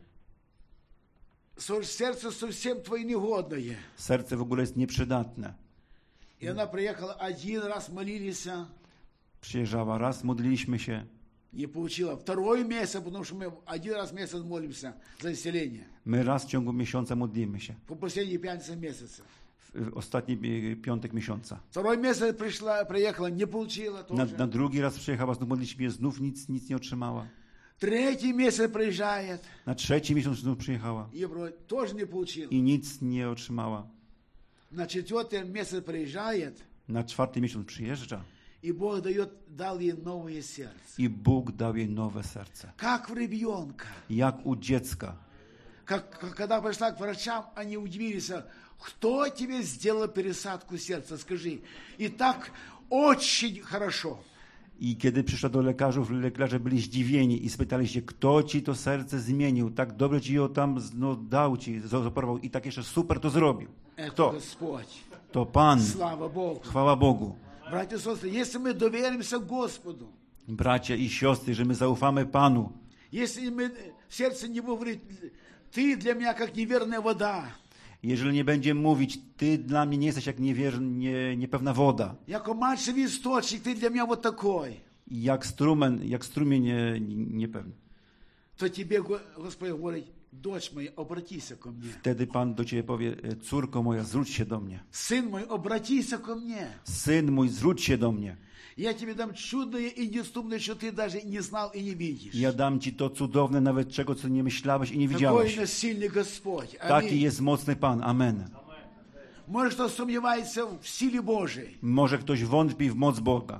Сердце совсем твое негодное.
Serce w ogóle jest nieprzydatne.
И она приехала один раз, молились,
Przyjeżdżała raz, modliliśmy się.
не получила. Второй месяц, потому что мы один раз в месяц молимся за исцеление.
My raz w ciągu miesiąca modlimy się.
По последней пятнице месяца.
W ostatni piątek miesiąca.
Второй месяц пришла, приехала, не получила
Na,
тоже.
na drugi raz przyjechała, znów modliliśmy się, znów nic, nic nie otrzymała.
Третий месяц приезжает,
Na trzeci miesiąc znów przyjechała
и тоже не получила.
i nic nie otrzymała.
На четвертый месяц приезжает,
Na czwarty miesiąc przyjeżdża
и Бог дает, дал ей новое сердце.
i Bóg dał jej nowe serce.
Как в ребенка.
Jak u dziecka.
Как, как- когда пришла к врачам, они удивились, кто тебе сделал пересадку сердца, скажи. И так очень хорошо.
I kiedy przyszła do lekarzów, lekarze byli zdziwieni i spytali się, kto ci to serce zmienił, tak dobrze ci ją tam no, dał ci, zaoferował i tak jeszcze super to zrobił.
Это
Kto?
Господь.
To Pan.
Слава Богу.
Chwała Bogu.
Братья и сестры, если мы доверимся Господу,
Bracia i siostry, że my zaufamy Panu.
если мы в сердце не будем говорить, ты для меня как неверная вода,
Jeżeli nie będzie mówić, ty dla mnie nie jesteś jak niewier, nie, niepewna woda,
як мачевый источник, ты для меня вот такой,
jak strumen, jak strumień nie, niepewny.
то тебе Го- Господь говорит, дочь моя, обратись ко мне.
Wtedy Pan do ciebie powie, córko moja, zwróć się do mnie.
Сын мой, обратись ко мне.
Syn mój, zwróć się do mnie.
Я тебе дам чудное и недоступное, что ты даже не знал и не видишь.
Ja dam ci to cudowne, nawet czego, co nie myślałeś i nie
Какой
widziałeś.
у нас сильный Господь.
Taki
Аминь.
jest mocny Pan. Amen.
Может, кто сомневается в силе Божией.
Może ktoś wątpi w moc Boga.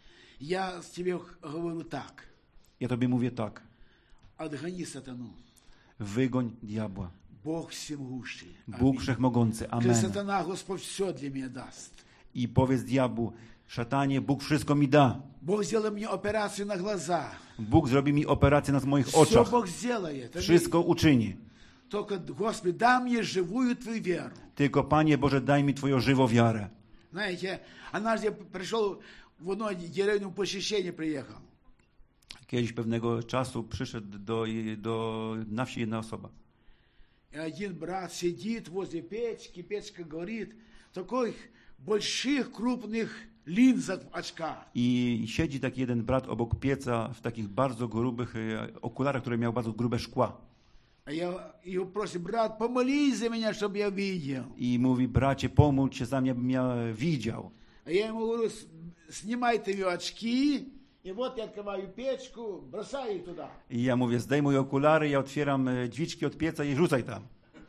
Я тебе говорю так.
Ja tobie mówię tak.
Отгони сатану.
Wygoń diabła.
Бог всемогущий.
Bóg Wszechmogący.
Скажи,
Amen.
сатана, Господь все для меня даст.
I powiedz diabłu, szatanie, Bóg wszystko mi da.
Бог сделал мне операцию на глаза.
Bóg zrobi mi operację na moich
Все
oczach.
Бог сделает. Аминь.
Wszystko uczyni.
Только, Господи, дай мне живую Твою веру.
Tylko, Panie Boże, daj mi Twoją żywą wiarę.
Знаете, однажды я пришел в одну деревню, посещение приехал.
Kiedyś pewnego czasu przyszedł do, do, na wsi jedna osoba.
И один брат сидит возле печки, печка горит, в таких больших, крупных линзах в очках.
I siedzi taki jeden brat obok pieca w takich bardzo grubych e, okularach, które miał bardzo grube szkła.
А я его просит, брат, помолись за меня, чтобы я видел.
I mówi, bracie, pomóż się za mnie, abym ja widział.
А я ему говорю, «С- снимай ты ее очки, и вот я открываю печку, бросай их туда.
I ja mówię, zdejmuj okulary, ja otwieram e, drzwiczki od pieca i rzucaj tam.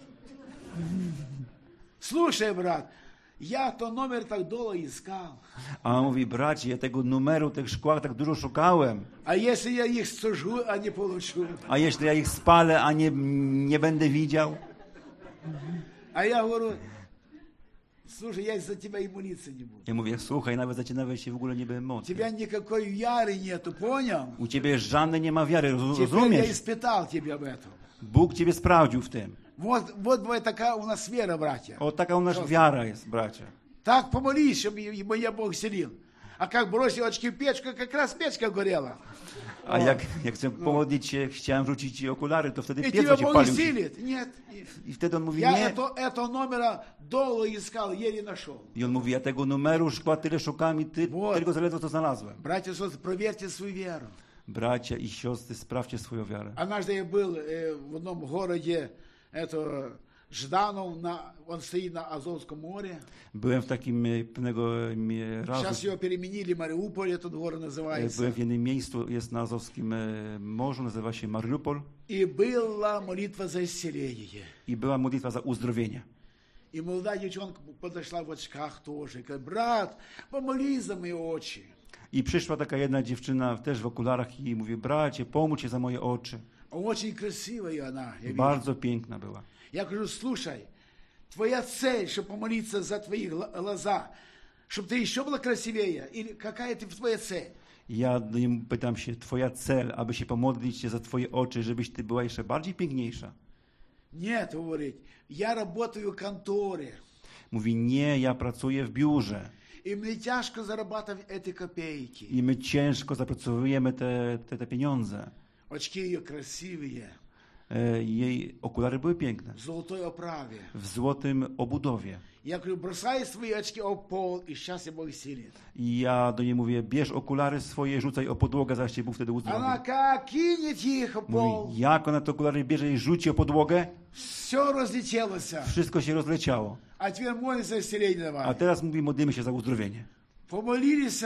Слушай, брат, я то номер так долго искал.
A on mówi, bracie, ja tego numeru, tych szkła tak dużo szukałem.
А если я их сужу, а не получу?
A jeśli ja ich spalę, a nie, nie będę widział?
А я говорю, слушай, я из-за тебя и молиться не буду.
Ja mówię, słuchaj, nawet za ciebie nawet się w ogóle nie byłem
У
mocny.
тебя никакой вяры нету, понял?
U ciebie żadnej nie ma wiary, roz-
Теперь я
rozumiesz?
испытал тебя в этом.
Bóg ciebie sprawdził w tym.
Вот, вот бывает такая у нас вера, братья.
O, taka u nas wiara jest, bracie.
Так помолись, чтобы и- меня Бог селил. А как бросил очки в печку, как раз печка горела.
A jak, jak chcę pomodlić się, chciałem rzucić ci okulary, to wtedy
И
piec
тебя
się
Бог
palił.
силит. Нет.
I wtedy on mówi,
Я
nie.
это, это номера долго искал, еле нашел.
I on mówi, ja tego numeru szkła tyle szukam i ty,
Вот.
tylko zaledwo to znalazłem.
Братья и сестры, проверьте свою веру.
Bracia i siostry, sprawdźcie swoją wiarę.
Однажды я был э, в одном городе, это Жданов, на, он стоит на Азовском море.
Byłem w takim e, pewnego e,
Сейчас
razu,
его переменили, Мариуполь этот город
e,
называется.
byłem w jednym miejscu, jest na Azowskim e, Morzu, nazywa się Mariupol
И была молитва за исцеление.
i była modlitwa za uzdrowienie.
И молодая девчонка подошла в очках тоже. Говорит, брат, помолись за мои очи.
I przyszła taka jedna dziewczyna też w okularach i mówi, bracie, pomóż się za moje oczy.
Очень красивая она. Я, вижу.
Bardzo piękna była.
Я говорю, слушай, твоя цель, чтобы помолиться за твои гла- глаза, чтобы ты еще была красивее, или какая ты твоя цель?
Ja do niej pytam się, twoja cel, aby się pomodlić się za twoje oczy, żebyś ty była jeszcze bardziej piękniejsza.
Нет, говорить, я работаю в конторе,
Mówi, nie, ja pracuję w biurze
и мне тяжко зарабатывать эти копейки.
i my ciężko zapracowujemy te, te, te pieniądze.
Очки ее красивые,
E, Jej okulary były piękne,
в золотой оправе.
w złotym obudowie.
Я говорю, бросай свои очки об пол, и сейчас я Бог исцелит.
I ja do niej mówię, bierz okulary swoje, rzucaj o podłogę, zaś cię Bóg wtedy uzdrowi.
Она как кинет их об пол,
Mówi, jak ona te okulary bierze i rzuci o podłogę,
все разлетелось.
wszystko się rozleciało.
А теперь молимся за исцеление
A
давай.
teraz mówi, modlimy się za uzdrowienie.
Помолились,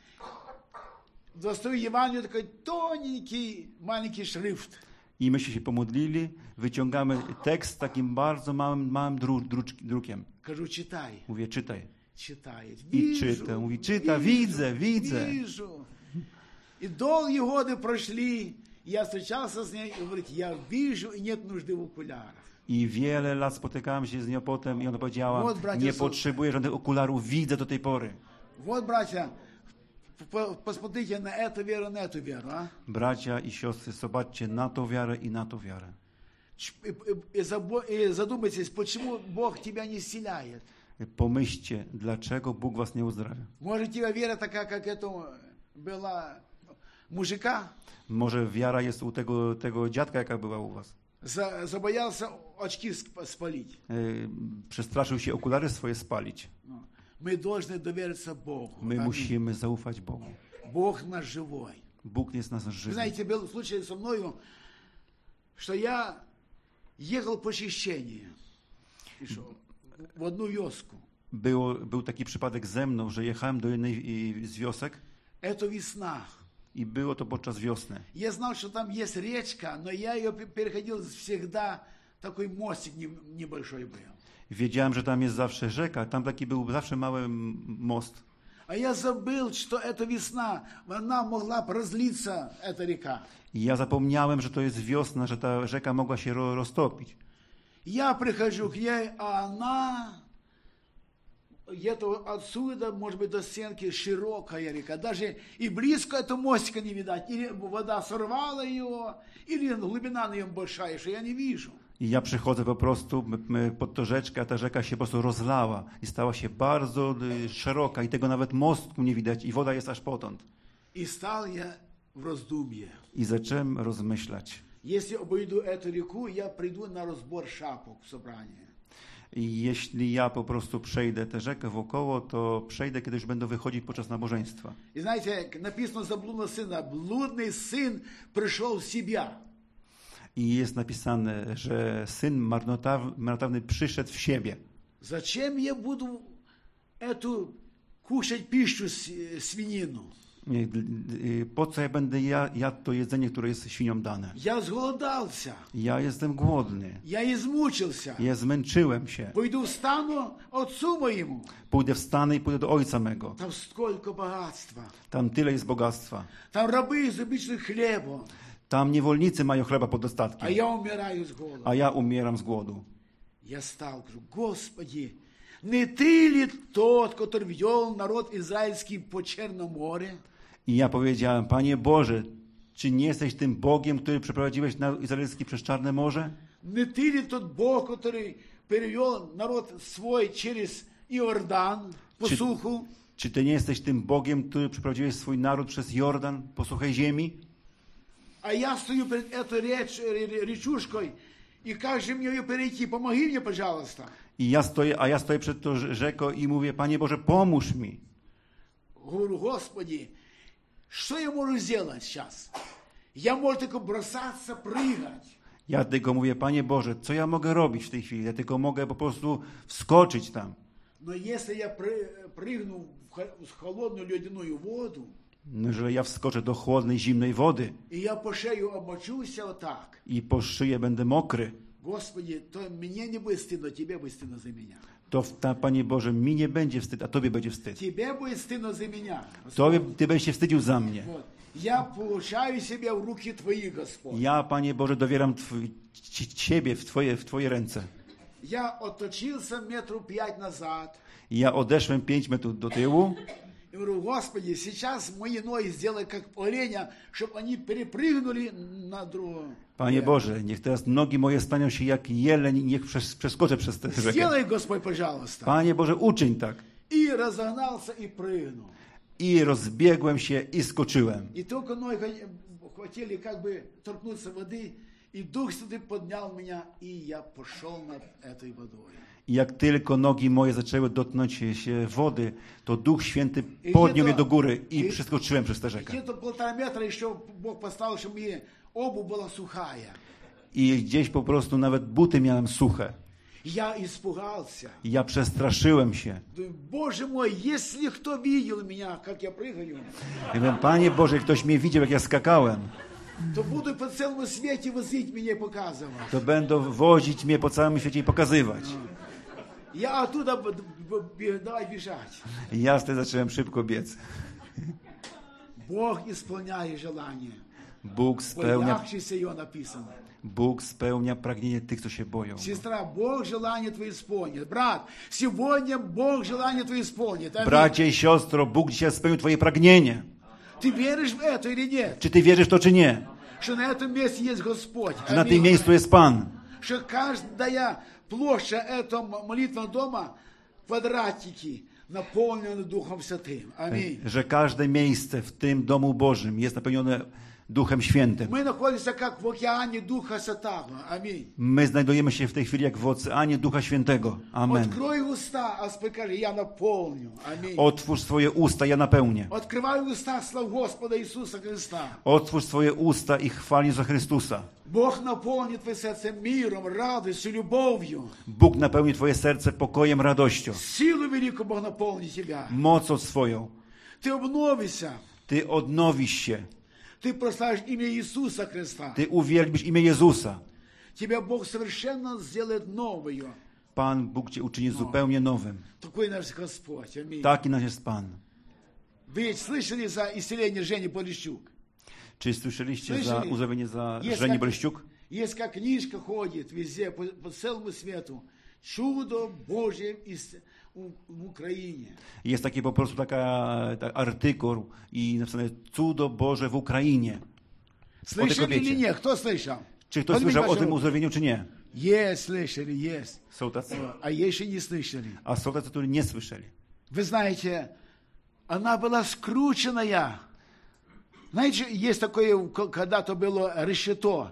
достаю Евангелие, такой тоненький, маленький шрифт.
I myśmy się pomodlili, wyciągamy tekst takim bardzo małym, małym dru, drucz, drukiem.
Кажу, читай.
Mówię, czytaj.
Читает.
I czyta. Mówi, czyta, widzę, widzę.
Вижу. И долгие годы прошли, я встречался с ней и говорит, я вижу, и нет нужды в окулярах.
I wiele lat spotykałem się z nią potem i ona powiedziała,
Вот, братья,
nie
są-
potrzebuję żadnych okularów, widzę do tej pory.
Вот, братья, по- посмотрите на эту веру, на эту веру. А?
Bracia i siostry, zobaczcie na tą wiarę i na tą wiarę.
Ч- И, и- и забо- и задумайтесь, почему Бог тебя не исцеляет.
Pomyślcie, dlaczego Bóg was nie uzdrawia.
Может, у тебя вера такая, как этому была мужика,
Może wiara jest u tego, tego dziadka, jaka była u was.
за- забоялся очки сп- спалить.
Yy, przestraszył się okulary swoje spalić.
Ну, Мы должны довериться Богу.
My
Аминь.
musimy zaufać Bogu.
Бог наш живой.
Bóg jest nas
Вы
żywy.
знаете, был случай со мною, что я ехал по очищению и что, в одну вёску.
Było, był taki przypadek ze mną, że jechałem do jednej y, z wiosek
Это весна.
i było to podczas wiosny.
Я знал, что там есть речка, но я ее пе- переходил всегда, такой мостик не- небольшой был.
Wiedziałem, że tam jest zawsze rzeka, tam taki był zawsze mały m- most.
А я забыл, что это весна, она могла б разлиться, эта река.
I ja zapomniałem, że to jest wiosna, że ta rzeka mogła się ro- roztopić.
Я прихожу к ней, а она где-то отсюда, может быть, до стенки широкая река. Даже и близко этого мостика не видать. Или вода сорвала ее, или глубина на нем большая, что я не вижу.
I ja przychodzę po prostu m- m- pod tą rzeczkę, a ta rzeka się po prostu rozlała i stała się bardzo y, szeroka i tego nawet mostku nie widać i woda jest aż potąd.
И стал я в раздумье.
I zacząłem rozmyślać.
Если обойду эту реку, я приду на разбор шапок в собрание.
I jeśli ja po prostu przejdę tę rzekę wokoło, to przejdę, kiedy już będę wychodzić podczas nabożeństwa.
И знаете, как написано за блудного сына, блудный сын пришел в себя.
I jest napisane, że syn marnotaw- marnotrawny przyszedł w siebie.
Зачем я буду эту кушать пищу с- свинину?
Nie, d- d- Po co ja będę ja- jadł to jedzenie, które jest świniom dane?
Я сголодался,
Ja jestem głodny.
я измучился.
Ja zmęczyłem się.
Пойду встану отцу моему.
Pójdę wstanę i pójdę do ojca mego.
Там сколько богатства.
Tam tyle jest bogactwa.
Там рабы изобильствуют хлебом,
Tam niewolnicy mają chleba pod
а
dostatkiem,
я умираю с голоду.
a ja umieram z głodu.
Я стал, говорю, Господи, не ты ли тот, который ввел народ израильский по Черному море?
I ja powiedziałem, Panie Boże, czy nie jesteś tym Bogiem, który przeprowadziłeś naród izraelski przez Czarne Morze?
Не ты ли тот Бог, который перевел народ свой через Иордан по
Czy,
суху?
czy Ty nie jesteś tym Bogiem, który przeprowadziłeś swój naród przez Jordan po suchej ziemi?
А я стою перед этой реч, ре- речушкой, и как же мне ее перейти? Помоги мне, пожалуйста.
I ja stoję, a ja stoję przed tą rze- rzeką i mówię, Panie Boże, pomóż mi.
Говорю, Господи, что я могу сделать сейчас? Я могу только бросаться, прыгать.
Ja tylko mówię, Panie Boże, co ja mogę robić w tej chwili? Ja tylko mogę po prostu wskoczyć tam.
Но если я пры- прыгну в хо- в холодную ледяную воду,
No, że ja wskoczę do chłodnej, zimnej wody
и я по шею обмочусь вот так,
i po szyję będę mokry,
Господи, то мне не будет стыдно, тебе будет стыдно за меня.
to w ta, Panie Boże, mi nie będzie wstyd, a Tobie będzie wstyd.
Тебе будет стыдно за меня.
Tobie, Ty będziesz się wstydził za mnie.
Вот. Я получаю себя в руки Твои, Господь.
Ja, Panie Boże, dowieram twój, ci- Ciebie w Twoje, w Twoje ręce.
Я отточился метров пять назад,
I ja odeszłem pięć metrów do tyłu
и И говорю, Господи, сейчас мои ноги сделай как оленя, чтобы они перепрыгнули на другую.
Panie Boże, niech teraz nogi moje staną się jak jeleń i niech przes- przeskoczę przez tę rzekę.
Сделай, Господь, пожалуйста.
Panie Boże, uczyń tak.
И разогнался, и прыгнул.
I rozbiegłem się i skoczyłem.
И только ноги хотели как бы торкнуться воды, и Дух Святый поднял меня, и я пошел над этой водой.
I jak tylko nogi moje zaczęły dotknąć się wody, to Duch Święty podniósł mnie do góry i przeskoczyłem przez tę rzekę.
Где-то полтора метра еще Бог поставил, чтобы мне обувь была сухая.
I gdzieś po prostu nawet buty miałem suche.
Я испугался.
I ja przestraszyłem się.
Думаю, Боже мой, если кто видел меня, как я прыгаю,
Ja mówię, Panie Boże, jak ktoś mnie widział, jak ja skakałem,
то буду по целому свете возить меня и показывать.
to będą wozić mnie po całym świecie i pokazywać.
Я оттуда б- б- б- давай бежать.
I ja wtedy zacząłem szybko biec.
Бог исполняет желание.
Bóg spełnia,
Боявшийся ее написано.
Bóg spełnia pragnienie tych, co się boją.
Сестра, Бог желание твое исполнит. Брат, сегодня Бог желание твое исполнит. Аминь.
Bracie i siostro, Bóg dzisiaj spełnił twoje pragnienie.
Ты веришь в это или нет?
Czy ty wierzysz w to, czy nie?
Что на этом месте есть Господь.
Że na tym
Аминь.
miejscu jest Pan.
Что каждая площадь этого молитвенного дома, квадратики, наполнены Духом Святым. Аминь.
Że każde miejsce w tym domu Bożym jest napełnione Duchem Świętym.
Мы находимся как в океане Духа Святого. Аминь.
My znajdujemy się w tej chwili jak w oceanie Ducha Świętego. Amen.
Открой уста, а скажи, я наполню. Аминь.
Otwórz swoje usta, ja napełnię.
Открывай уста слав Господа Иисуса Христа.
Otwórz swoje usta i chwal Jezusa Chrystusa.
Бог наполнит твое сердце миром, радостью, любовью.
Bóg napełni twoje serce pokojem, radością.
Силу великую Бог наполнит тебя.
Mocą swoją.
Ты обновишься.
Ty odnowisz się.
Ты прославишь имя Иисуса Христа.
Ty uwielbisz imię Jezusa.
Тебя Бог совершенно сделает новую.
Pan Bóg cię uczyni zupełnie nowym.
Такой наш Господь. Аминь.
Taki nasz jest Pan.
Вы ведь слышали за исцеление Жени Полищук?
Czy słyszeliście za
Słyszeli.
uzdrowienie za
Jest
Żeni
tak-
Bolściuk?
Есть как книжка ходит везде, по, по целому свету. Чудо Божье из, у, в Украине.
Jest taki po prostu taka, tak, artykuł i napisane cudo Boże w Ukrainie.
Слышали
kobiecie.
или нет? Кто слышал?
Czy ktoś
Подними,
słyszał o tym
пожалуйста.
uzdrowieniu, czy nie?
Есть, слышали, есть.
Są tacy.
А еще не слышали.
A są tacy, którzy nie słyszeli.
Вы знаете, она была скрученная. Знаете, есть такое, к- когда-то было решето,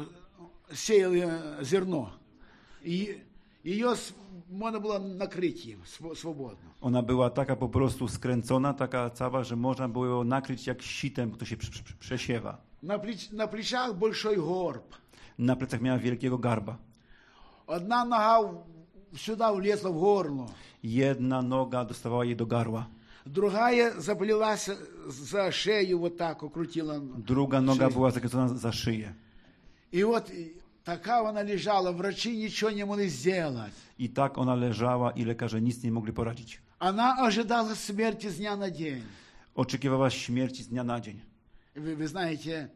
сеяли зерно. И ее с- можно было накрыть им св- свободно.
Ona była taka po prostu skręcona, taka cała, że można było ją nakryć jak sitem, to się przy- przy- przesiewa.
На, плеч- на плечах большой горб.
Na plecach miała wielkiego garba.
Одна нога в- сюда влезла в горло,
Jedna noga dostawała jej do garła.
другая заплелась за шею, вот так укрутила.
Druga noga
шею.
była zakręcona za szyję.
И вот и такая она лежала, врачи ничего не могли сделать.
I tak ona leżała i lekarze nic nie mogli poradzić.
Она ожидала смерти с дня на день.
Oczekiwała śmierci z dnia na dzień.
Вы, вы знаете,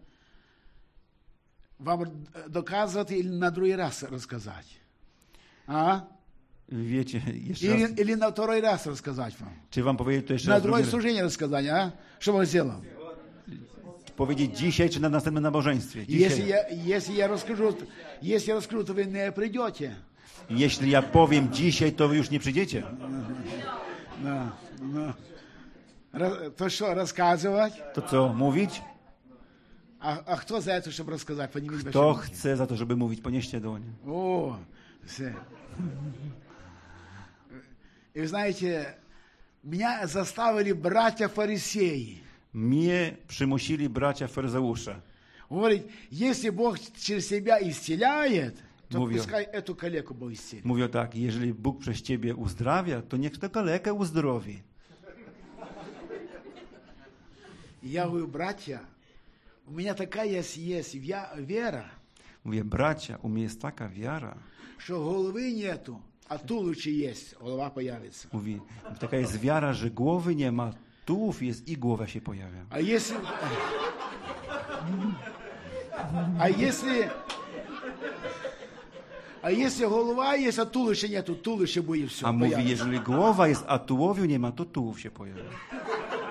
вам доказывать или на другой раз рассказать? А?
Wiecie, jeszcze
Или,
raz,
или на второй раз рассказать вам?
czy wam powiedzieć to jeszcze
На
raz
другое
drugi raz?
служение рассказать, а? Что он сделал?
Powiedzieć dzisiaj, czy na następnym nabożeństwie?
Если
Dzisiaj.
я, если я расскажу, если я расскажу, то вы не придете.
Jeśli ja powiem dzisiaj, to wy już nie przyjdziecie.
Да, да. Ра- То что, рассказывать?
To co, mówić?
А, а кто за это, чтобы рассказать? Поднимите
Kto
большие руки.
chce za to, żeby mówić? Ponieście dłoń.
О, все. И вы знаете, меня заставили братья-фарисеи.
Mnie przymusili bracia faryzeusze.
Говорит, если Бог через себя исцеляет, то
Mówią.
пускай эту калеку Бог исцелит.
Mówią tak, jeżeli Bóg przez ciebie uzdrawia, to niech to kalekę uzdrowi.
И я говорю, братья, у меня такая есть, есть вя- вера,
Mówię, bracia, u mnie jest taka wiara.
что головы нету, а туловище есть, голова появится.
Mówi, taka jest wiara, że głowy nie ma, tułów jest i głowa się pojawia.
А если... А если... А если голова есть, а туловища нету, туловище будет все.
A mówi, jeżeli głowa jest, a tułowiu nie ma, to tułów się pojawia.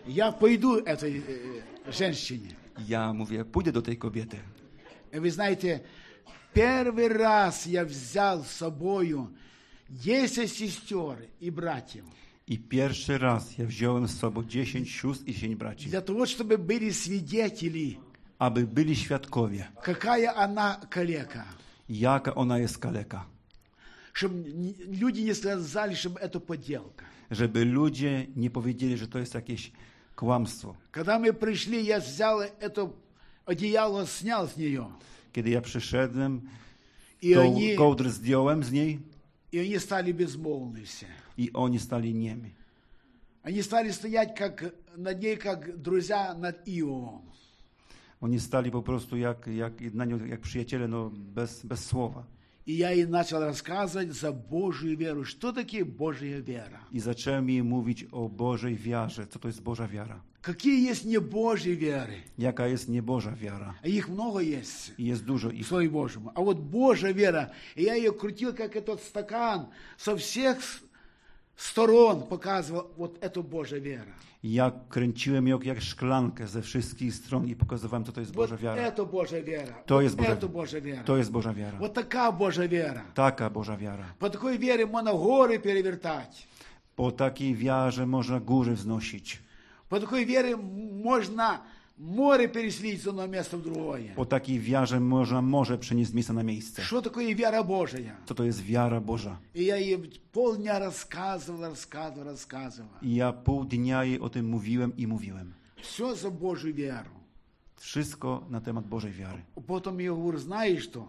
Я пойду этой э, женщине.
Ja mówię, pójdę do tej kobiety.
И вы знаете, первый раз я взял с собою десять сестер и братьев.
I pierwszy raz ja wziąłem z sobą dziesięć sióstr i dziesięć braci,
Для того, чтобы были свидетели,
aby byli świadkowie,
какая она калека.
jaka ona jest kaleka.
Чтобы люди не сказали, чтобы это подделка.
Żeby ludzie nie powiedzieli, że to jest jakieś kłamstwo.
Когда мы пришли, я взял это одеяло, снял с нее.
Kiedy ja przyszedłem,
И
tą
они,
kołdrę zdjąłem z niej
и они стали безмолвны все.
i oni stali niemi.
Они стали стоять как, над ней, как друзья над Иовом.
Oni stali po prostu jak, jak, na nią, jak przyjaciele, no, bez, bez słowa.
И я ей начал рассказывать за Божью веру. Что такое Божья вера?
I zacząłem jej mówić o Bożej wiarze, co to jest Boża wiara.
Какие есть не Божьи веры?
Jaka jest nieboża wiara.
А их много есть
I jest dużo
в
ich.
Слове Божьем. А вот Божья вера, и я ее крутил, как этот стакан, со всех с- сторон показывал, вот это Божья вера.
Ja kręciłem ją jak szklankę ze wszystkich stron i pokazywałem, co to jest
Вот
Boża wiara.
это Божья вера.
To
вот
jest Boża,
это Божья вера.
to jest Boża wiara.
Вот такая Божья вера.
Taka Boża wiara.
По такой вере можно горы перевертать.
Po takiej wiarze można góry wznosić.
По такой вере можно море переселить с одного места в другое.
Po takiej wiarze można morze przenieść z miejsca na miejsce.
Что такое вера Божия?
Co to jest wiara Boża?
И я ей полдня рассказывал, рассказывал, рассказывал.
I ja pół dnia jej o tym mówiłem i mówiłem.
Все за Божью веру.
Wszystko na temat Bożej wiary.
Потом я говорю, знаешь что?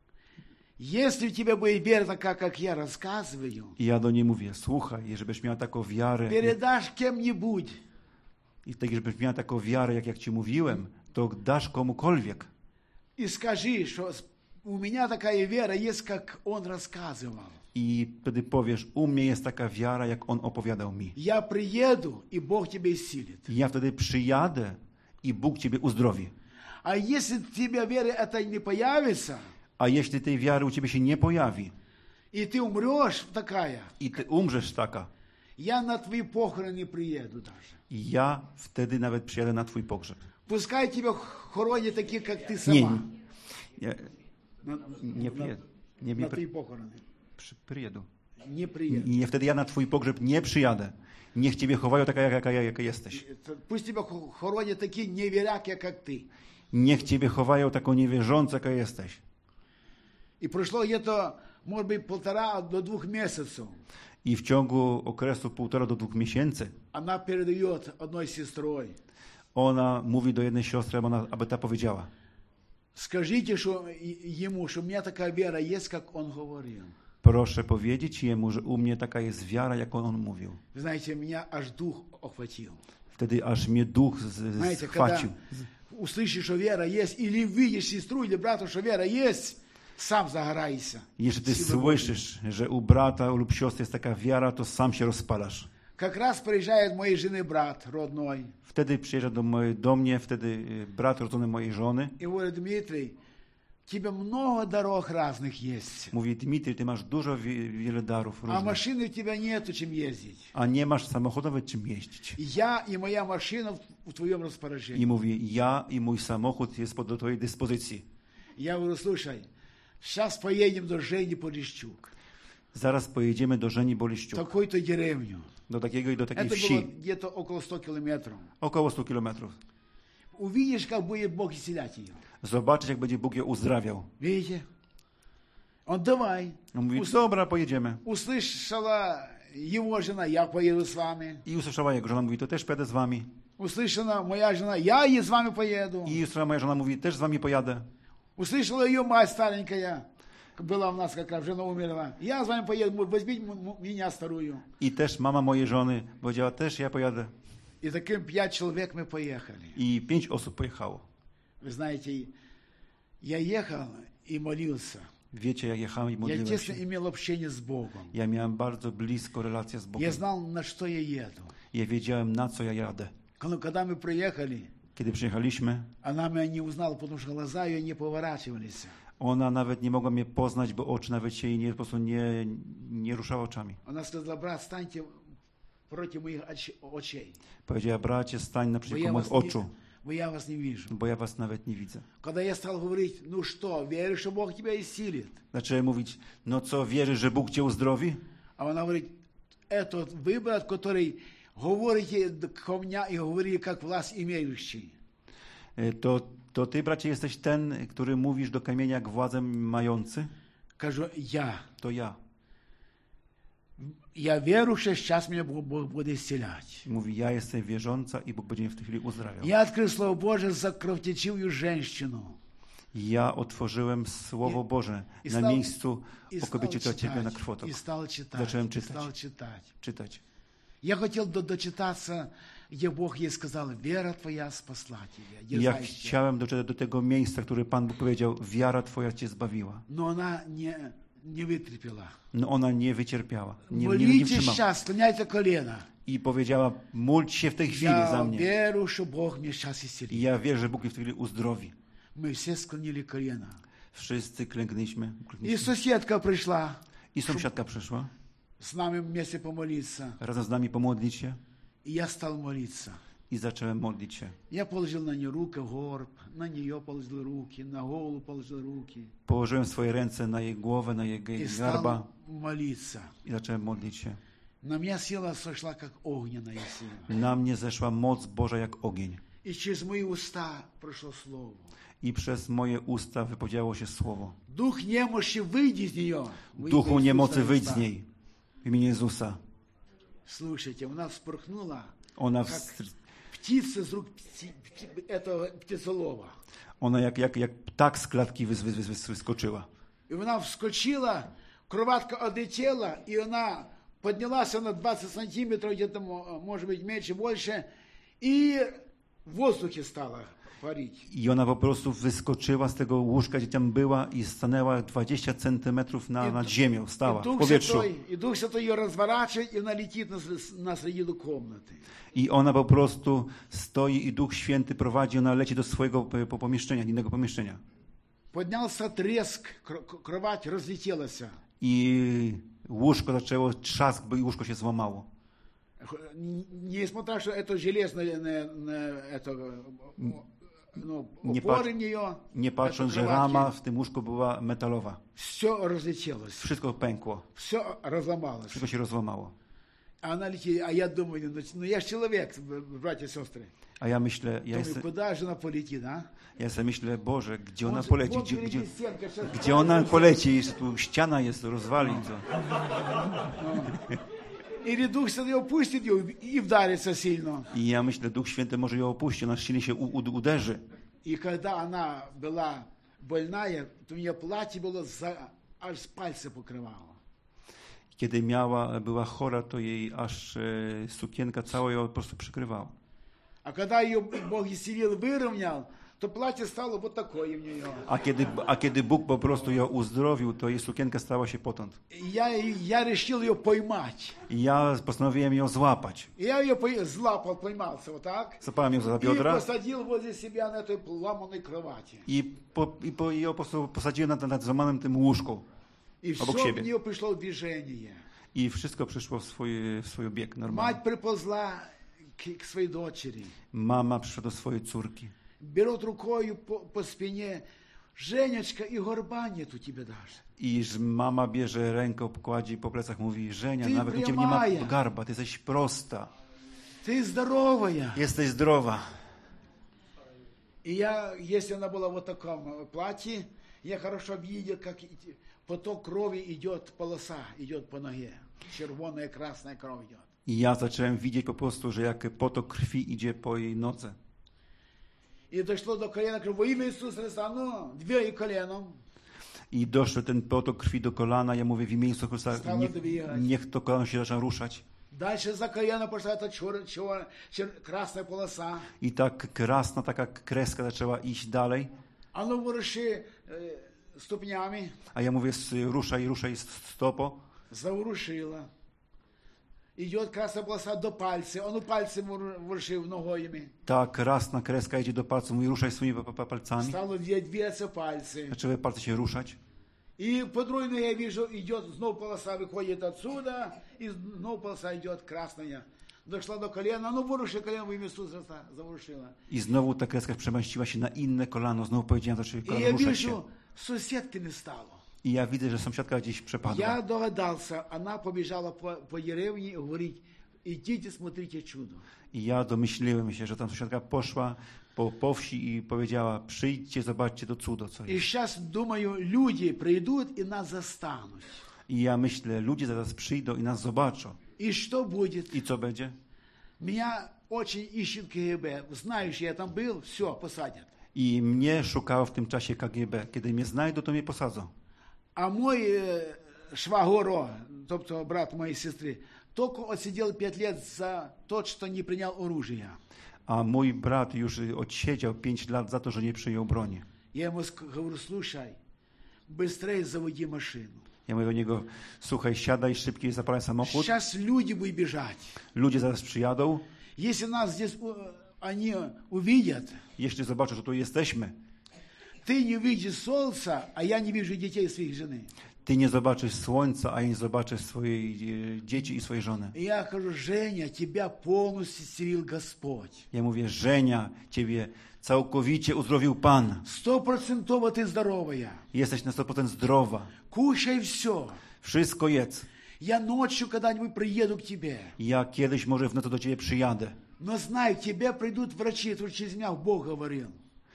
Если у тебя будет вера такая, как я рассказываю,
I ja do niej mówię, słuchaj, żebyś miała taką wiarę,
передашь кем-нибудь,
i tak, żebyś miała taką wiarę, jak, jak ci mówiłem, to dasz komukolwiek.
и скажи, что с- у меня такая вера есть, как он рассказывал.
I wtedy powiesz, u mnie jest taka wiara, jak on opowiadał mi.
Я приеду, и Бог тебя исцелит.
I ja wtedy przyjadę i Bóg ciebie uzdrowi.
А если у тебя веры это не появится,
A jeśli tej wiary u ciebie się nie pojawi
и ты умрешь такая,
i ty umrzesz taka,
я на твои похороны не приеду даже.
i ja wtedy nawet przyjadę na twój pogrzeb.
Пускай тебя хоронят такие, как ты
Nie,
сама.
nie,
На,
nie przyjedę. Nie,
на
nie
твои
przy,
похороны.
przy, przyjedę.
Не приеду.
I nie, wtedy ja na twój pogrzeb nie przyjadę. Niech ciebie chowają taka, jaka, jaka jesteś.
Это- Пусть тебя хо- хоронят такие неверяки, как ты.
Niech ciebie chowają taką niewierzącą, jaka jesteś.
И прошло где-то, может быть, полтора до двух месяцев.
I w ciągu okresu półtora do dwóch miesięcy
Она передает одной сестрой.
ona mówi do jednej siostry, aby, ona, aby ta powiedziała.
Скажите что, и- ему, что у меня такая вера есть, как он говорил.
Proszę powiedzieć jemu, że u mnie taka jest wiara, jak on mówił.
Вы знаете, меня аж дух охватил.
Wtedy aż mnie duch z-
Знаете, когда
schwacił.
услышишь, что вера есть, или видишь сестру или брата, что вера есть, сам загорайся.
Jeśli ty
Сила Божья.
słyszysz, że u brata lub siostry jest taka wiara, to sam się rozpalasz.
Как раз приезжает моей жены брат родной.
Wtedy przyjeżdża do, mojej, do mnie, wtedy y, brat rodzony mojej żony.
И говорит, Дмитрий, тебе много дорог разных есть.
Mówi, Dmitry, ty masz dużo, wie, wiele darów
А
różnych,
машины у тебя нету, чем ездить.
a nie masz samochodowe czym jeździć.
Я и моя машина в- в твоем распоряжении.
I mówi, ja i mój samochód jest pod do twojej dyspozycji.
Я говорю, слушай, сейчас поедем до Жени Полищук,
Zaraz pojedziemy do Żeni
в
Boliszczuk,
такую-то деревню.
do takiego i do takiej
Это было
wsi,
где-то около ста километров.
około stu kilometrów.
Увидишь, как будет Бог исцелять ее.
Zobaczyć, jak będzie Bóg ją uzdrawiał.
Видите? Он давай.
On mówi,
Ус-
dobra, pojedziemy.
Услышала его жена, я поеду с вами.
I usłyszała jego żona, mówi, to też pojadę z wami.
Услышала моя жена, я и с вами поеду.
I usłyszała moja żona, mówi, też z wami pojadę.
Услышала ее мать старенькая, была у нас как раз, жена умерла. Я с вами поеду, возьмите м- м- меня старую.
I też mama mojej żony powiedziała, też ja pojadę.
И таким пять человек мы поехали.
I pięć osób pojechało.
Вы знаете, я ехал и молился.
Wiecie, jak jechałem i
Я
modliłem
тесно
się.
имел общение с Богом.
Ja miałem bardzo blisko relację z
Я
Bogiem.
знал, на что я еду.
Ja wiedziałem, na co ja jadę.
Когда когда мы приехали,
Kiedy przyjechaliśmy,
она меня не узнала, потому что глаза ее не поворачивались.
ona nawet nie mogła mnie poznać, bo oczy nawet się jej nie, po prostu nie, nie ruszały oczami.
Она сказала, брат, станьте против моих оч- очей.
Powiedziała, bracie, stań
Bo
naprzeciwko
ja,
moich
вас не,
oczu,
bo я вас не вижу.
bo ja was nawet nie widzę.
Когда я стал говорить, ну что, веришь, что Бог тебя исцелит?
Zacząłem mówić, no co, wierzysz, że Bóg cię uzdrowi?
А она говорит, этот вы, брат, который говорите ко мне и говорили, как власть имеющий.
E, To, to ty, bracie, jesteś ten, który mówisz do kamienia jak władzę mający?
Кажу, я.
To ja.
Я верю, что сейчас меня Бог, Бог будет исцелять.
Mówi, ja jestem wierząca i Bóg będzie mnie w tej chwili uzdrawiał.
Я открыл Слово Божие за кровотечивую женщину.
Ja otworzyłem Słowo Boże
i
na
stał-
miejscu
И
o
стал
kobiecie, która cierpiała na
читать,
krwotok.
и стал читать,
Зачем
и
читать?
стал читать.
Czytać.
Я хотел до- дочитаться, где Бог ей сказал, вера твоя спасла тебя.
I ja
дерзайся.
chciałem doczytać do tego miejsca, które Pan Bóg powiedział, wiara Twoja Cię zbawiła.
Но она не, не вытерпела.
No ona nie wycierpiała, nie, nie, nie
Молитесь
wytrzymała.
сейчас, склоняйте колено.
I powiedziała, módl się w tej chwili za
Я
mnie.
верю, что Бог меня сейчас
I
исцелит.
ja wierzę, że Bóg mnie w tej chwili uzdrowi.
Мы все склонили колено.
Wszyscy klękliśmy.
И
klękliśmy.
соседка пришла
I sąsiadka przyszła,
с нами вместе помолиться.
razem z nami pomodlić się
И я стал молиться.
i zacząłem modlić się.
Я положил на нее руку, горб, на нее положил руки, на голову положил руки.
Położyłem swoje ręce na jej głowę, na jej
И
garba
стал молиться.
i zacząłem modlić się.
На меня сила сошла, как огненная сила.
Na mnie zeszła moc Boża jak ogień.
И через мои уста прошло слово.
I przez moje usta wypowiedziało się słowo.
Дух немощи, выйди из нее. Выйди
Duchu
из
niemocy,
уст
wyjdź z
уста.
niej. W imieniu Jezusa.
Слушайте, у нас вспорхнула,
Ona,
как
wstr-
птица с рук пти- пти- этого птицелова.
ona jak, jak, jak ptak z klatki wys, wys, wys, wys, wyskoczyła.
И она вскочила, кроватка отлетела, и она поднялась на двадцать сантиметров, где-то, мо- может быть, меньше, больше, и в воздухе стала парить.
I ona po prostu wyskoczyła z tego łóżka, gdzie tam była i stanęła dwadzieścia centymetrów na,
I
nad
du-
ziemią,
И
stała w
Дух
powietrzu.
Святой, и Дух Святой ее разворачивает, и она летит на, с- на середину комнаты.
I ona po prostu stoi i Duch Święty prowadzi, ona leci do swojego e, po- pomieszczenia, innego pomieszczenia.
Поднялся треск, кр- к- кровать разлетелась.
I łóżko zaczęło trzask, bo i łóżko się złamało.
Н- Несмотря, что это железное, на- на- это, ну,
Не
опоры
пат-
в нее,
Nie patrząc, że rama w tym łóżku była metalowa.
все разлетелось,
Wszystko pękło,
все разломалось.
wszystko się rozłamało.
А она летит, а я думаю, ну, ну я же человек, братья и сестры.
A ja myślę, ja
Думаю,
jestem,
куда же она полетит, а?
ja sobie myślę, Boże, gdzie ona
Вот-
poleci,
вот
gdzie,
впереди
gdzie,
стенка, сейчас
gdzie ona poleci, jeszcze tu ściana jest, rozwali to.
Или Дух Святой упустит ее и вдарится сильно.
I ja myślę, Duch Święty może ją opuści, ona silnie się u, u, uderzy.
И когда она была больная, то у нее платье было за, аж с пальца покрывало.
Kiedy miała, była chora, to jej aż e, sukienka cała ją po prostu przykrywała.
А когда ее Бог исцелил, выровнял, то платье стало вот такое у нее.
A kiedy, a kiedy Bóg po prostu ją uzdrowił, to jej sukienka stała się potąd.
И я, я решил ее поймать.
I ja postanowiłem ją złapać.
И я ее пой- злапал, поймался вот так.
Złapałem ją za
И
biodra
посадил возле себя на этой ломаной кровати.
i, po, i po, i ją po prostu posadziłem nad, nad złamanym tym łóżką.
И
Obok
все в
siebie.
нее пришло в движение.
I wszystko przyszło w swój, w swój bieg normalny.
Мать приползла к, к своей дочери.
Mama przyszła do swojej córki
Берет рукою по, по спине. Женечка, и горба нет у тебя даже.
i że mama bierze rękę, kładzi po plecach, mówi, Żenia,
Ty
nawet u ciebie nie ma
прямая.
garba, ty jesteś prosta,
Ты здоровая.
jesteś zdrowa.
И я, если она была вот в таком платье, я хорошо видел, как и- поток крови идет, полоса идет по ноге. Червоная, красная кровь идет.
I ja zacząłem widzieć po prostu, że jak potok krwi idzie po jej nodze.
И дошло до колена, говорю, во имя Иисуса Христа, ну, две и коленом.
I doszedł ten potok krwi do kolana, ja mówię w imię Jezusa Chrystusa,
Stało
niech,
dobijać.
niech to kolano się zaczyna ruszać.
Дальше за колено пошла эта чер, чер, чер- красная полоса.
I tak krasna taka kreska zaczęła iść dalej,
А ну, воруши э, ступнями.
a ja mówię s- ruszaj, ruszaj stopo.
Заворушила. Идет красная полоса до пальца. Он у пальца ворушил ногоями.
Ta krasna kreska idzie do palców, mówi ruszaj swoimi pa- pa- palcami.
Стало двигаться пальцы.
Zaczęły palce się ruszać.
И по другой ноге я вижу, идет снова полоса, выходит отсюда, и снова полоса идет красная. дошла до колена, ну воруши колено во имя Иисуса Христа, заворушила.
I znowu ta kreska przemściła się na inne kolano. Znowu powiedziałem, zaczęły
И я
ruszać się.
вижу, соседки не стало.
I ja widzę, że sąsiadka gdzieś przepadła.
Я догадался, она побежала по, по деревне и говорит, идите, смотрите чудо.
I ja domyśliłem się, że tam sąsiadka poszła po, po wsi i powiedziała, przyjdźcie, zobaczcie to cudo, co
И
jest.
сейчас, думаю, люди придут и нас застанут.
I ja myślę, ludzie zaraz przyjdą i nas zobaczą.
И что будет?
I co będzie?
Меня очень ищет КГБ. Знаешь, я там был, все, посадят.
I mnie szukało w tym czasie K G B. Kiedy mnie znajdą, to mnie posadzą.
А мой э, швагоро, тобто брат моей сестры, только отсидел пять лет за то, что не принял оружие.
A mój brat już odsiedział pięć lat za to, że nie przyjął broni.
Я ему ск- говорю, слушай, быстрее заводи машину.
Ja mówię do niego, słuchaj, siadaj szybciej, zapalaj samochód.
Сейчас люди будут бежать.
Ludzie zaraz przyjadą.
Если нас здесь у- они увидят,
Jeśli zobaczą, że tu jesteśmy,
ты не видишь солнца, а я не вижу детей своих жены.
ty nie zobaczysz słońca, a ja nie zobaczysz swojej e, dzieci i swojej żony.
И я говорю, Женя, тебя полностью исцелил Господь.
Ja mówię, Żenia, ciebie całkowicie uzdrowił Pan.
Стопроцентово ты здоровая.
Jesteś na sto procent zdrowa.
Кушай все.
Wszystko jedz.
Я ночью когда-нибудь приеду к тебе.
Ja kiedyś może w nocy do ciebie przyjadę.
Но знай, к тебе придут врачи, это через меня Бог говорил.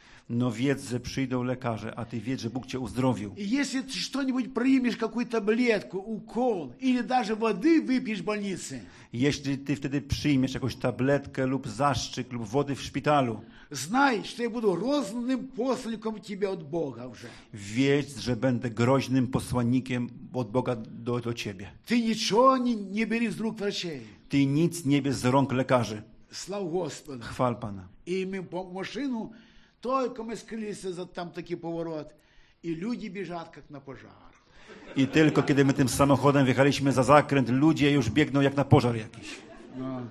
No wiedz, że przyjdą lekarze, a ty wiedz, że Bóg cię uzdrowił.
И если ты что-нибудь примешь, какую таблетку, укол, или даже воды выпьешь в больнице,
Jeśli ty wtedy przyjmiesz jakąś tabletkę lub zaszczyk lub wody w szpitalu,
знай, что я буду розным посланником тебе от Бога уже.
wiedz, że będę groźnym posłannikiem od Boga do, do ciebie.
Ты ничего не, не бери с рук врачей.
Ty nic nie bierz z rąk lekarzy.
Слава Господу.
Chwal Pana.
И мы по машину, только мы скрылись за там такой поворот, и люди бежат, как на пожар.
I tylko kiedy my tym samochodem wjechaliśmy za zakręt, ludzie już biegną jak na pożar jakiś.
Но,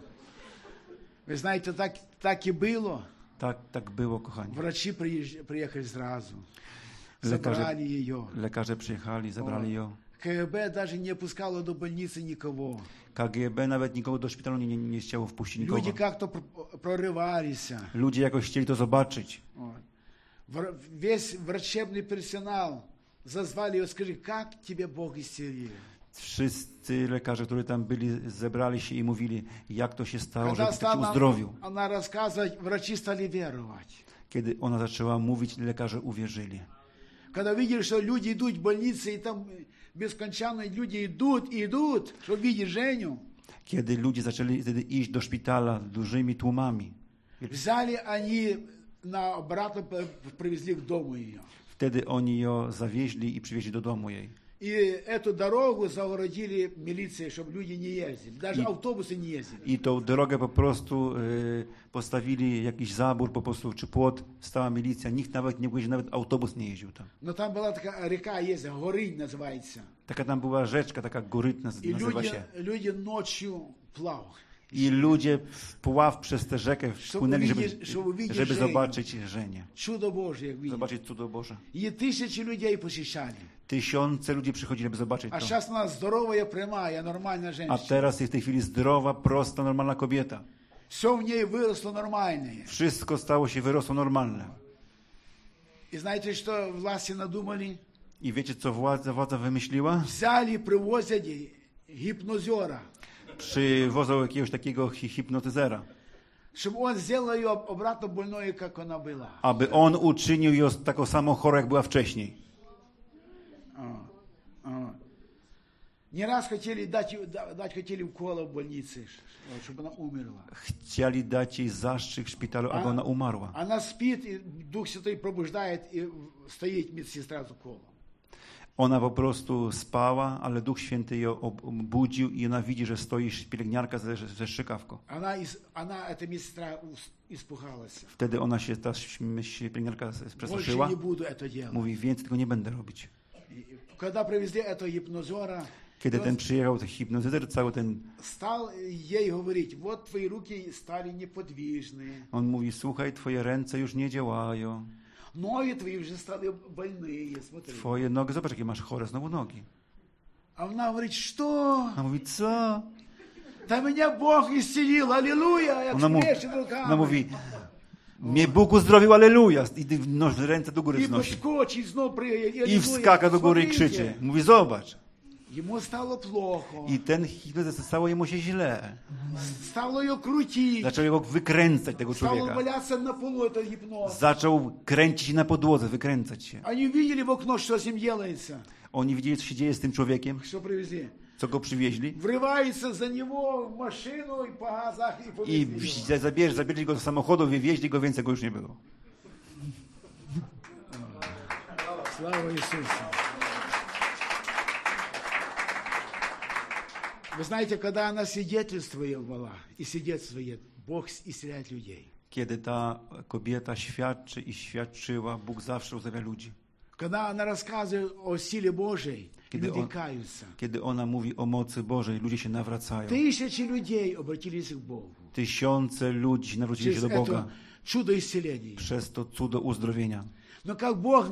вы знаете, так, так и было.
Tak, tak było, kochani.
Врачи приезж- приехали сразу,
Lekarze,
забрали ее.
lekarze przyjechali, zabrali ją.
КГБ даже не пускало до больницы никого.
K G B nawet nikogo do szpitalu nie, nie, nie chciało wpuścić nikogo.
Люди как-то пр- прорывались.
Ludzie jakoś chcieli to zobaczyć.
Вот. Вр- Весь врачебный персонал зазвали его, скажи, как тебе Бог исцелил?
Wszyscy lekarze, którzy tam byli, zebrali się i mówili, jak to się stało, że
Когда
Bóg cię
стала
uzdrowił.
она рассказывать, врачи стали веровать.
Kiedy ona zaczęła mówić, lekarze uwierzyli.
Когда видели, что люди идут в больницы, и там бесконечно люди идут и идут, чтобы видеть Женю,
Kiedy ludzie zaczęli wtedy iść do szpitala dużymi tłumami,
взяли они на обратно, п- привезли к дому ее.
wtedy oni ją zawieźli i przywieźli do domu jej.
И эту дорогу загородили милицией, чтобы люди не ездили. Даже
И-
автобусы не ездили.
I tą drogę po prostu y, postawili jakiś zabór po prostu, czy płot, stała milicja. Nikt nawet nie powiedział, nawet autobus nie jeździł tam.
Но там была такая река, есть, Горынь называется.
Taka tam była rzeczka, taka gorytna
И
nazywa
люди,
się.
люди ночью плавали.
I ludzie w pław przez tę rzekę wpłynęli, żeby,
widzieć- żeby widzieć
żeby
Żenię.
zobaczyć Żenię.
Чудо Божие, jak видели.
Zobaczyć cudo Boże.
И тысячи людей посещали.
Tysiące ludzi przychodzili, żeby zobaczyć
А
to.
сейчас она здоровая, прямая, нормальная
A
женщина.
teraz jest w tej chwili zdrowa, prosta, normalna kobieta.
Все в ней выросло нормальное.
Wszystko stało się, wyrosło normalne.
И знаете, что власти надумали?
I wiecie, co władza, władza wymyśliła?
Взяли, привозят гипнозера,
Przywożą jakiegoś takiego hi- hipnotyzera,
чтобы он сделал ее обратно больной, как она была.
aby on uczynił ją taką samą chorą, jak była wcześniej.
А, а. Не раз хотели дать, да- дать хотели укола в больнице, чтобы она умерла.
Chcieli dać jej zastrzyk w szpitalu, aby ona umarła.
Она спит, и Дух Святой пробуждает, и стоит медсестра с уколом.
Ona po prostu spała, ale Duch Święty ją ob- obudził i ona widzi, że stoi pielęgniarka ze, ze strzykawką.
Она, из- она, эта медсестра, ус- испугалась.
Wtedy ona się, ta śm- pielęgniarka
Больше
przestraszyła.
не буду это делать.
Mówi, więcej tego nie będę robić.
И Когда привезли этого гипнозера,
Kiedy
он
ten przyjechał, ten hipnotyzer, cały ten,
стал ей говорить, вот твои руки стали неподвижные,
on mówi, słuchaj, twoje ręce już nie działają.
ноги твои уже стали больные, смотри.
Twoje nogi, zobacz, jakie masz chore znowu nogi.
А она говорит, что?
A mówi, co?
Та меня Бог исцелил, аллилуйя, jak
Ona, mu,
śmieszny rukami.
ona mówi, mnie Bóg uzdrowił, aleluja. I no, ręce do góry
И
wznosi.
подскочит, снова прыгает,
I
аллилуйя.
wskaka do góry i
Смотрите,
krzyczy. Mówi, zobacz.
Ему стало плохо,
I ten hipnotyzm stało jemu się źle.
стало ее крутить,
Zaczął jego wykręcać, tego
стал он
człowieka.
валяться на полу, этот гипноз.
Zaczął kręcić się na podłodze, wykręcać się.
Они видели в окно, что с ним делается,
Oni widzieli, co się dzieje z tym człowiekiem,
что привезли.
co go przywieźli.
Врывается за него в машину и по газах, и
I
повезли его.
zabierz, zabierli go do samochodu, wywieźli go, więcej go już nie było.
Слава Иисусу. Вы знаете, когда она свидетельствовала и свидетельствует, Бог исцеляет людей.
Kiedy ta kobieta świadczy i świadczyła, Bóg zawsze uzdrawia ludzi.
Когда она рассказывает о силе Божьей,
Kiedy,
люди
on,
каются.
kiedy ona mówi o mocy Bożej, ludzie się nawracają.
Тысячи людей обратились к Богу
Tysiące ludzi nawrócili się
через
do
это
Boga
чудо исцеления.
przez to cudo uzdrowienia.
Но как Бог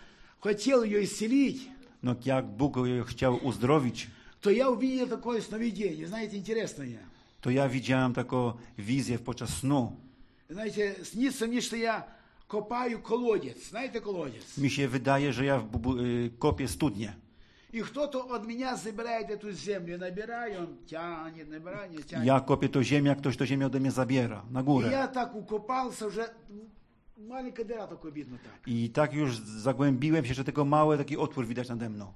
хотел ее исцелить,
No jak Bóg ją chciał uzdrowić,
то я увидел такое сновидение. Знаете, интересное.
to ja widziałem taką wizję podczas snu.
Знаете, снится мне, что я копаю колодец. Знаете колодец?
Mi się wydaje, że ja w bu- y, kopię studnię.
И кто-то от меня забирает эту землю. Набираю, он тянет, набирает, не тянет.
Ja kopię to ziemię, a ktoś to ziemię ode mnie zabiera na
И
górę.
я так укопался уже, маленькая дыра такой видно так.
I tak już zagłębiłem się, że tylko mały taki otwór widać nade mną.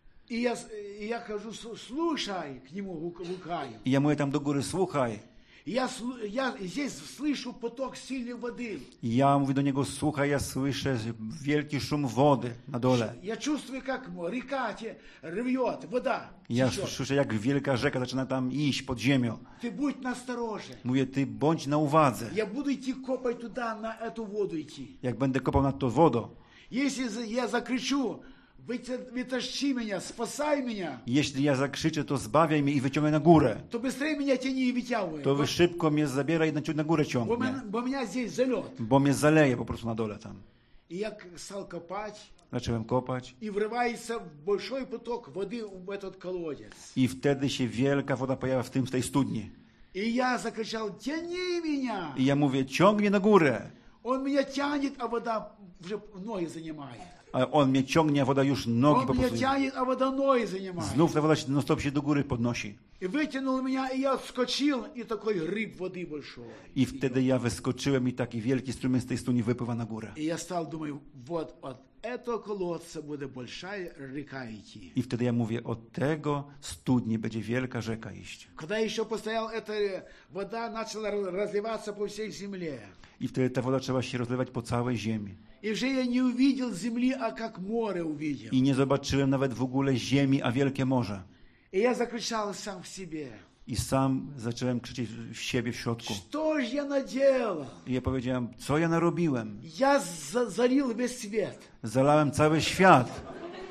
И я, и я хожу, слушай, к нему лукаю.
I ja mówię tam do góry, słuchaj.
И я, слу- я здесь слышу поток сильной воды.
I ja mówię do niego, słuchaj, ja słyszę wielki szum wody na dole.
Я чувствую, как река те рвет, вода
Ja
течет.
słyszę, jak wielka rzeka zaczyna tam iść pod ziemią.
Ты будь настороже.
Mówię, ty bądź na uwadze.
Я буду идти копать туда, на эту воду идти.
Jak będę kopał nad to wodą,
Если за- я закричу, «Выте- вытащи меня, спасай меня»,
jeśli ja zakrzyczę, to zbawiaj mnie i wyciągnę na górę.
то быстрее меня тяни и вытягивай.
To wy szybko mnie zabiera i na, na górę
Бо
ciągnie.
мен- бо меня здесь залет.
Bo mnie zaleje po prostu na dole tam.
И я к- стал копать,
Zacząłem kopać
и врывается в большой поток воды в этот колодец.
i wtedy się wielka woda pojawia w tym, w tej studni.
И я закричал, тяни меня.
I ja mówię, ciągnie na górę.
Он меня тянет, а вода уже ноги занимает.
A on mnie ciągnie, a woda już nogi
Он
po
меня
prostu.
тянет, а вода ноги занимает.
Znów ta woda się non stop się do góry podnosi.
И вытянул меня, и я отскочил, и такой рыб воды большой.
I wtedy ja wyskoczyłem i taki wielki strumień z tej studni wypływa na górę.
И я стал, думаю, вот от этого колодца будет большая река идти.
I wtedy ja mówię, od tego studni będzie wielka rzeka iść.
Когда еще постоял, эта вода начала разливаться по всей земле.
I wtedy ta woda trzeba się rozlewać po całej ziemi.
И уже я не увидел земли, а как море увидел.
I nie zobaczyłem nawet w ogóle ziemi, a wielkie morze.
И я закричал сам в себе.
I sam zacząłem krzyczeć w siebie w środku.
Что ж я наделал?
I ja powiedziałem, co ja narobiłem?
Я за- залил весь свет.
Zalałem cały świat.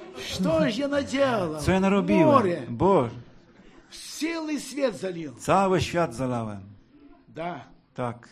Что ж я наделал?
Co ja narobiłem?
Море.
Boże,
Целый свет залил.
cały świat zalałem.
Да.
Tak,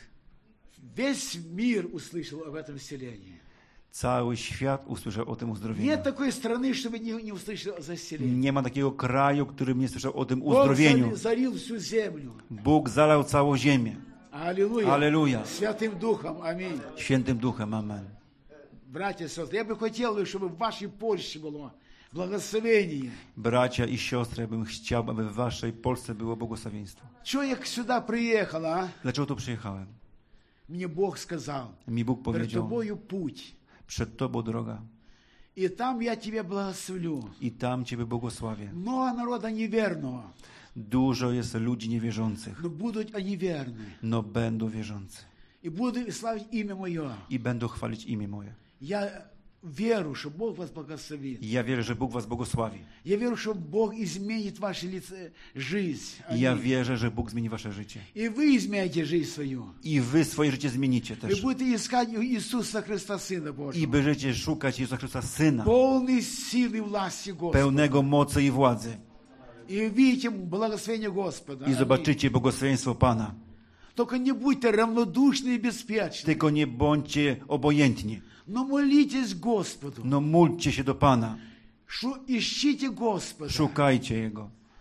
Весь мир услышал об этом исцелении.
cały świat usłyszał o tym uzdrowieniu.
Нет такой страны, чтобы не, не услышали о исцелении.
Nie ma takiego kraju, który nie słyszał o tym
Бог
uzdrowieniu.
зали- залил всю землю.
Bóg zalał całą ziemię.
Аллилуйя.
Аллилуйя.
Святым Духом. Аминь.
Świętym Duchem, amen.
Братья и сестры, я бы хотел, чтобы в вашей Польше было благословение.
Bracia i siostry, ja bym chciał, aby w waszej Polsce było błogosławieństwo.
Чего я сюда приехал, а?
Dlaczego tu przyjechałem?
Мне Бог сказал,
Mi Bóg
перед
powiedział,
тобою путь,
przed tobą droga
и там я тебя благословлю.
i tam ciebie błogosławię.
Много народа неверного,
Dużo jest ludzi niewierzących,
но будут они верны.
no będą wierzący
И буду славить имя Мое.
i będą chwalić imię moje.
Я верю, что Бог вас благословит.
I ja wierzę, że Bóg was błogosławi.
Я верю, что Бог изменит вашу лице, жизнь.
I ja
Аминь.
wierzę, że Bóg zmieni wasze życie.
И вы измените жизнь свою.
I wy swoje życie zmienicie
Вы
też.
будете искать Иисуса Христа, Сына
I
Божьего.
będziecie szukać Jezusa Chrystusa, Syna,
Полный силы и власти Господа.
pełnego mocy i władzy.
И увидите благословение Господа.
I
Аминь.
zobaczycie błogosławieństwo Pana.
Только не будьте равнодушны и беспечны,
Tylko nie bądźcie obojętni.
но молитесь Господу.
No módlcie się do Pana.
Шу- Ищите Господа.
Szukajcie Jego.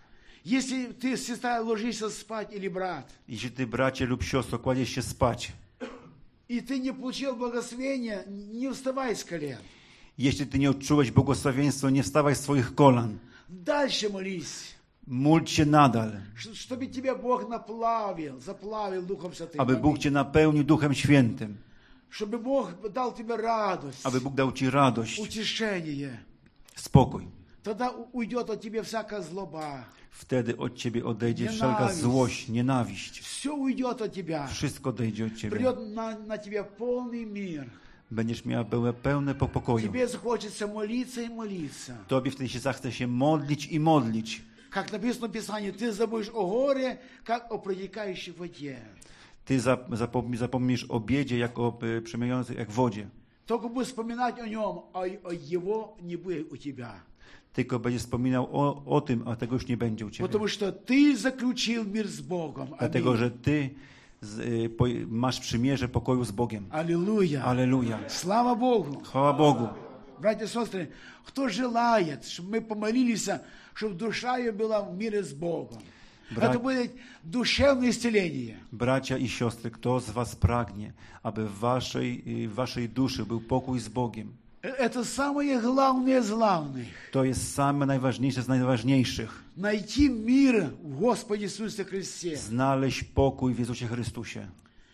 Если ты, сестра, ложишься спать или брат,
Jeśli ty, bracie lub siostro, kładziesz się spać,
и ты не получил благословения, не вставай с колен.
jeśli ty nie odczułeś błogosławieństwa, nie wstawaj z swoich kolan.
Дальше молись,
Módl się nadal,
ш- чтобы тебя Бог наплавил, заплавил Духом Святым.
aby Bóg cię napełnił Duchem Świętym,
Чтобы Бог дал тебе радость,
aby Bóg dał ci radość,
утешение.
spokój.
Тогда у- уйдет от тебя всякая злоба.
Wtedy od ciebie odejdzie wszelka
Nienawiść.
złość, nienawiść.
Все уйдет от тебя.
Wszystko odejdzie od ciebie.
Придет на, на тебя полный мир.
Będziesz miała pełne, pełne po- pokoju.
Тебе захочется молиться и молиться.
Tobie wtedy się zachce się modlić i modlić.
Как написано в Писании, ты забудешь о горе, как о протекающей воде.
Ty zap- zapom- zapomnisz o biedzie, jak o y, przemieniającej, jak wodzie.
Только будешь вспоминать о нем, а о его не будет у тебя.
Tylko będziesz wspominał o, o tym, a tego już nie będzie u ciebie.
Потому что ты заключил мир с Богом.
Dlatego,
Аминь.
że ty z, y, po, masz przymierze pokoju z Bogiem.
Аллилуйя.
Aleluja.
Слава Богу.
Chwała Bogu.
Братья и сестры, кто желает, чтобы мы помолились, чтобы душа ее была в мире с Богом.
Бра-
Это будет душевное исцеление.
Bracia i siostry, kto z was pragnie, aby w waszej, y, w waszej duszy był pokój z Bogiem?
Это самое главное из главных.
To jest same najważniejsze z najważniejszych.
Найти мир в Господе Иисусе Христе.
Znaleźć pokój w Jezusie Chrystusie.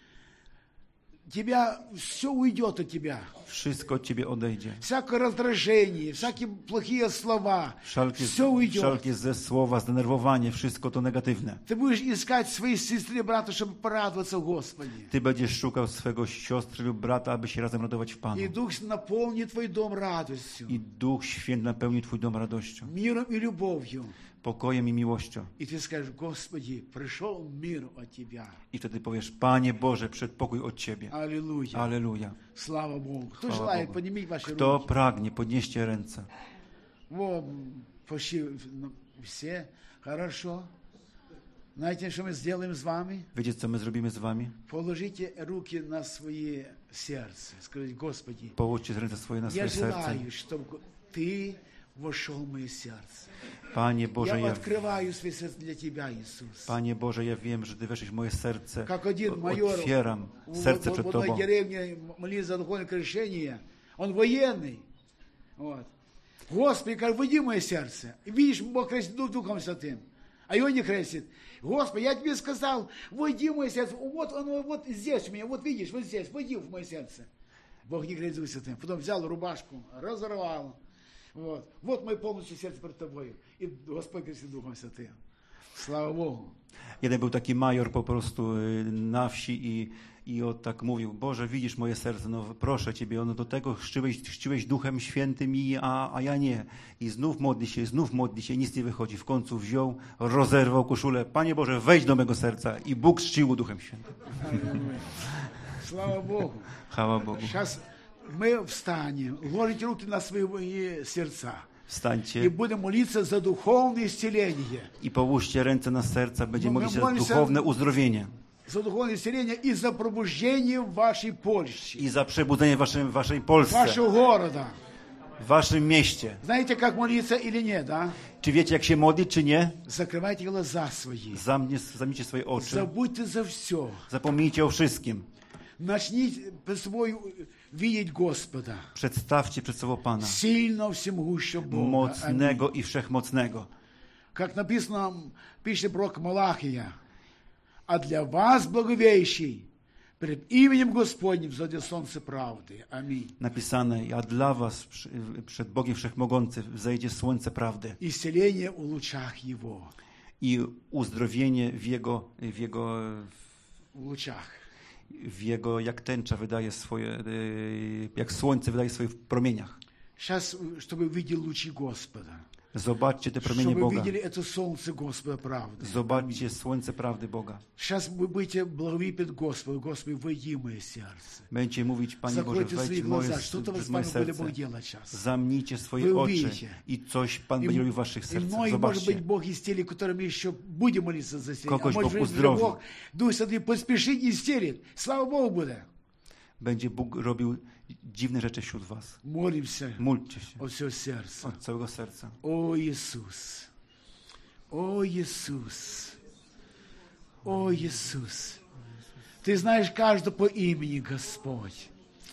Тебя, все уйдет от тебя.
Wszystko od ciebie odejdzie.
Всякое раздражение, всякие плохие слова.
Wszelkie,
Все уйдет.
wszelkie ze słowa, zdenerwowanie, wszystko to negatywne.
Ты будешь искать своей сестры и брата, чтобы порадоваться в Господе.
Ty będziesz szukał swego siostry lub brata, aby się razem radować w Panu.
И Дух наполнит твой дом радостью,
I Duch Święty napełni twój dom radością,
миром и любовью.
pokojem i miłością.
И ты скажешь: Господи, пришел мир от Тебя.
I wtedy powiesz, Panie Boże, przedpokój od Ciebie.
Аллилуйя.
Aleluja.
Слава Богу. Кто
Chwała
желает,
Bogu.
поднимите ваши
Kto
руки.
pragnie, podnieście ręce.
Вот, почти ну, все. Хорошо. Знаете, что мы сделаем с вами?
Wiecie, co my zrobimy z wami?
Положите руки на свои сердце. Скажите: Господи,
Połóżcie ręce swoje na
я
swoje serce.
желаю, чтобы Ты вошел в мое сердце.
Panie Boże,
Я
ja,
открываю свое сердце для Тебя, Иисус.
Panie Boże, ja wiem, że Ty weszłeś w moje serce.
Как один майор
Otwieram
в,
serce
в-
przed
в одной
Tobą.
деревне молился за духовное крещение. Он военный. Вот. Господи, как вводи в мое сердце. И видишь, Бог крестит Дух- Духом Святым. А его не крестит. Господи, я тебе сказал, войди в мое сердце. Вот он вот здесь у меня, вот видишь, вот здесь, войди в мое сердце. Бог не крестит Духом Святым. Потом взял рубашку, разорвал. Вот. Вот мое полностью сердце перед тобою. И Господь крестит Духом Святым. Слава Богу.
Jeden był taki major po prostu y, na wsi i, i on tak mówił, Boże, widzisz moje serce, no proszę Ciebie, ono do tego chrzciłeś, chrzciłeś Duchem Świętym, i, a, a ja nie. I znów modli się, znów modli się, nic nie wychodzi. W końcu wziął, rozerwał koszulę, Panie Boże, wejdź do mego serca. I Bóg chrzcił go Duchem Świętym.
Слава Богу.
Chwała Bogu.
Сейчас мы встанем, ложите руки на свои сердца и
Wstańcie
будем молиться за духовное исцеление.
i połóżcie ręce na serca, będziemy
No,
modlić się
my
za
modlimy się-
duchowne uzdrowienie
За духовное исцеление и за пробуждение в вашей Польше,
i za przebudzenie w waszym, waszej Polsce,
вашего города.
w waszym mieście.
Знаете, как молиться или нет, да?
Czy wiecie, jak się modlić, czy nie?
Закрывайте глаза свои.
Zamknie, zamknijcie swoje oczy.
Забудьте за все.
Zapomnijcie o wszystkim.
Начните перед собой видеть Господа,
Przedstawcie przed sobą Pana,
сильно всемогущего Бога. Аминь.
mocnego i wszechmocnego.
Как написано, пишет пророк Малахия: а для вас, благовеющий, пред именем Господним взойдет солнце правды. Аминь.
Napisane, a dla was przy- przed Bogiem Wszechmogący wzejdzie słońce prawdy
Исцеление в лучах Его.
i uzdrowienie w Jego, w Jego,
В лучах.
w Jego jak tęcza wydaje swoje, y, jak słońce wydaje swoje w promieniach.
Сейчас, чтобы вы видели лучи Господа.
Zobaczcie te promienie
Чтобы вы
Boga.
видели это солнце Господа правды.
Zobaczcie słońce prawdy Boga.
Сейчас вы будете благоволить перед Господом. Господи, войди в мое сердце.
Będziecie mówić, Panie Boże,
Закройте
wejdź
свои
w moje,
глаза. Что-то
w
с
moje
вами будет
serce.
Бог делать сейчас.
Zamknijcie swoje
Вы
oczy
увидите.
i coś Pan
И,
będzie robił w waszych
и
sercach.
многие, может быть,
Zobaczcie.
Бог исцелит, которым еще будем молиться за исцеление.
Kogoś
А может
Bóg
быть,
uzdrowi.
Бог, Дух Святый, поспешить и исцелит. Слава Богу будет.
Będzie Bóg robił dziwne rzeczy wśród was.
Молимся
Módlcie się
от всего сердца.
od całego serca.
О, Иисус, О, Иисус! О, Иисус! Ты знаешь каждого по имени, Господь.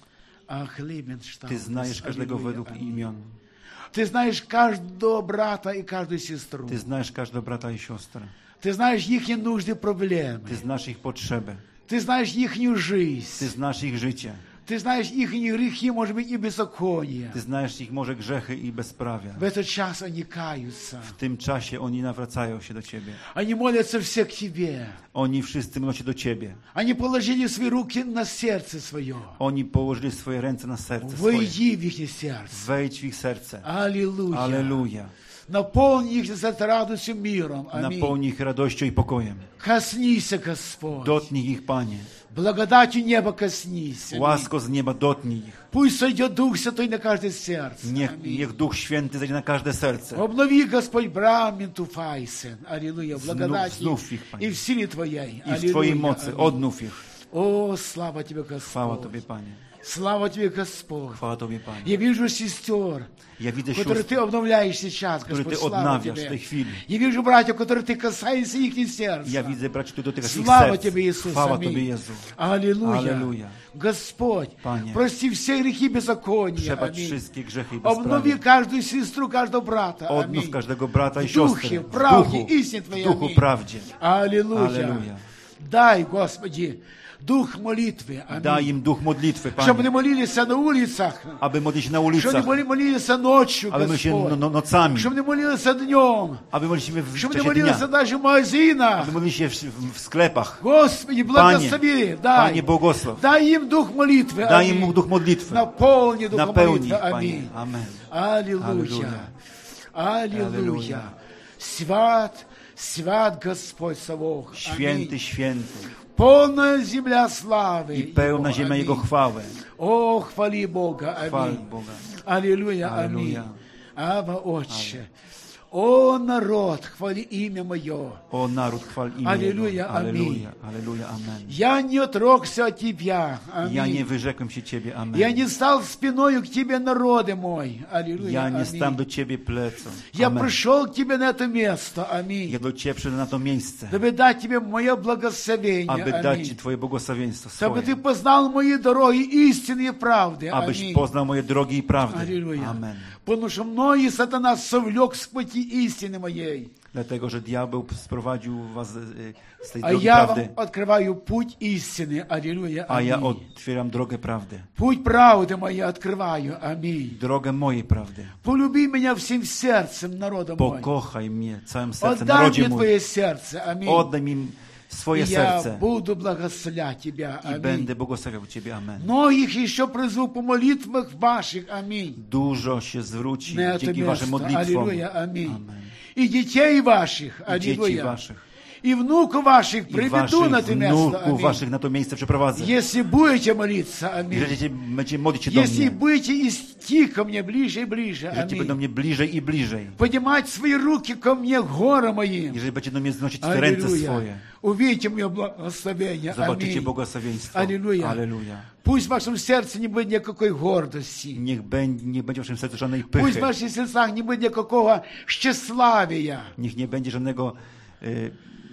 Ty znajesz każdego według imion.
Ты знаешь каждого брата и каждую сестру.
Ty znajesz każdego brata i siostrę.
Ты знаешь их нужды, проблемы.
Ty znasz ich potrzeby.
Ты знаешь их жизнь.
Ty znasz ich życie.
Ты знаешь их грехи, может быть, и беззакония.
Ty znasz ich może grzechy i bezprawia.
В этот час они каются.
W tym czasie oni nawracają się do Ciebie.
Они молятся все к Тебе.
Oni wszyscy modlą się do Ciebie.
Они положили свои руки на сердце свое.
Oni położyli swoje ręce na serce swoje.
Войди в их сердце.
Wejdź w ich serce.
Аллилуйя.
Alleluja.
Наполни их сердце радостью, миром. Аминь.
Napełnij ich radością i pokojem.
Коснись, Господь.
Dotknij ich, Panie.
Благодатью неба коснись. Аминь.
Łasko z nieba dotknij ich.
Пусть сойдет Дух Святой на каждое сердце.
Niech,
Аминь.
niech Duch Święty zejdzie na każde serce.
Обнови, Господь, брамин Туфайсен. Аллилуйя.
Znów,
Благодати
znów ich,
и
Panie.
в силе Твоей.
I w Twojej
Аллилуйя.
mocy.
Аминь.
Odnów ich.
О, слава Тебе,
Chwała
Господь.
Tobie, Panie.
Слава Тебе, Господь.
Chwała Tobie, Panie.
Я вижу сестер,
Ja widzę
которые
sióstr,
Ты обновляешь сейчас,
które
Господь.
Ty
Слава
odnawiasz w tej
Тебе.
chwili.
Я вижу братьев, которые Ты касаешься их сердца.
Ja widzę, braci, Ty dotykasz ich
Слава
serc.
Тебе, Иисус.
Chwała
Аминь.
Tobie, Jezu.
Аллилуйя.
Аллилуйя.
Господь,
Panie.
прости все грехи беззакония.
Przebacz
Аминь.
wszystkie grzechy i
Обнови
bezprawie.
каждую сестру, каждого брата.
Odnów
Аминь.
każdego brata i
W duchu,
siostrę.
w
W
prawdzie,
duchu,
истине Твоей.
w duchu
Аминь.
prawdzie.
Аллилуйя.
Аллилуйя.
Дай, Господи, дух молитвы.
Daj
Аминь.
im duch modlitwy,
Чтобы
Panie.
не молились на улицах.
Aby modlić się na
Чтобы
ulicach.
не моли- молились ночью,
Aby my się no,
Господь.
no, nocami.
Чтобы не молились днем.
Aby modliliśmy w
Чтобы не
czasie
молились
dnia.
даже в магазинах.
Aby modlili się w, w, w sklepach.
Господи, благослови. Дай.
Panie, błogosław.
Дай им дух молитвы.
Daj
Аминь.
im duch modlitwy.
Наполни духом
Napełnij
молитвы.
ich, Panie.
Аминь.
Amen.
Аллилуйя. Аллилуйя.
Аллилуйя.
Свят, свят Господь Савох.
Święty,
Аминь.
święty.
Полная земля славы.
I pełna
Его.
ziemia
Аминь.
Jego chwały.
О, хвали Бога.
Chwal
Аминь.
Boga.
Аллилуйя. Аминь.
Аллилуйя.
Ава, Отче. О, народ, хвали имя Мое.
O naród, chwal imię
Alleluja,
Jego.
amin.
Alleluja, Alleluja, Amen.
Я не отрекся от Тебя.
Ja nie
Аминь.
wyrzekłem się Ciebie,
Я
Amen.
не стал спиною к Тебе, народы мой. Аллилуйя.
Ja nie stałem
Аминь.
do Ciebie plecą.
Я
Amen.
пришел к Тебе на это место. Аминь.
Ja do Ciebie przyszedłem na to miejsce,
Дабы дать Тебе мое благословение.
aby dać Ci
Аминь.
Twoje błogosławieństwo
Чтобы Ты
swoje.
познал мои дороги истинные правды.
Abyś
Аминь.
poznał moje drogi i prawdy.
Аллилуйя.
Amen.
Потому что многие сатана совлек с пути истины моей.
Dlatego, że diabeł sprowadził was y, z tej
А
drogi
я вам
prawdy,
открываю путь истины. Аллилуйя.
a ja
Аминь.
otwieram drogę prawdy.
Путь правды моей открываю. Аминь.
Drogę mojej prawdy.
Полюби меня всем сердцем, народа мой.
Pokochaj mnie całym sercem,
Отдай
narodzie
мне
mój.
Твое сердце. Аминь.
Oddaj mi swoje
И я
serce
буду благословлять Тебя.
i
Аминь.
będę błogosławiał Ciebie. Amen.
Многих еще призову по молитвах ваших. Аминь.
Dużo się zwróci
На это
dzięki Waszym
место.
modlitwom.
Аллилуйя. Аминь.
Amen.
И детей ваших.
I dzieci
Аллилуйя.
Waszych.
И внуков ваших
I
приведу на
Waszych
это место.
wnuków
Аминь.
Waszych na to miejsce przeprowadzę.
Если будете молиться.
I
Аминь.
że dzieci będziecie modlić się do
Если
mnie.
будете идти ко мне ближе и ближе.
Że Ci będą
Аминь.
mnie bliżej i bliżej.
Поднимать свои руки ко мне, к горам моим.
Jeżeli będziecie do mnie znosić te ręce
Аллилуйя.
swoje.
Увидите мое благословение.
Zobaczycie
Аминь.
błogosławieństwo.
Аллилуйя.
Aleluja.
Пусть в вашем сердце не будет никакой гордости.
Niech będzie, nie będzie w waszym sercu żadnej
Пусть
pychy.
в ваших сердцах не будет никакого тщеславия.
Niech nie będzie żadnego e,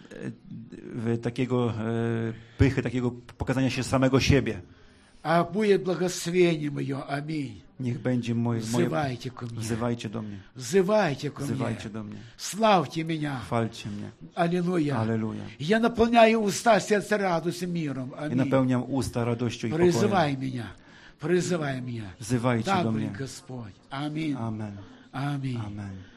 e, takiego e, pychy, takiego pokazania się samego siebie.
А будет благословение мое. Аминь.
Niech będzie moje, moje...
Взывайте ко мне.
Wzywajcie do mnie.
Взывайте ко мне.
Wzywajcie do mnie.
Славьте меня.
Chwalcie mnie.
Аллилуйя.
Aleluja.
Я наполняю уста сердца радостью миром.
I
Аминь.
napełniam usta radością i pokojem.
Призывай меня. Призывай меня.
Wzywajcie
Так
do
будет
mnie.
Господь. Аминь.
Amen.
Аминь.
Amen.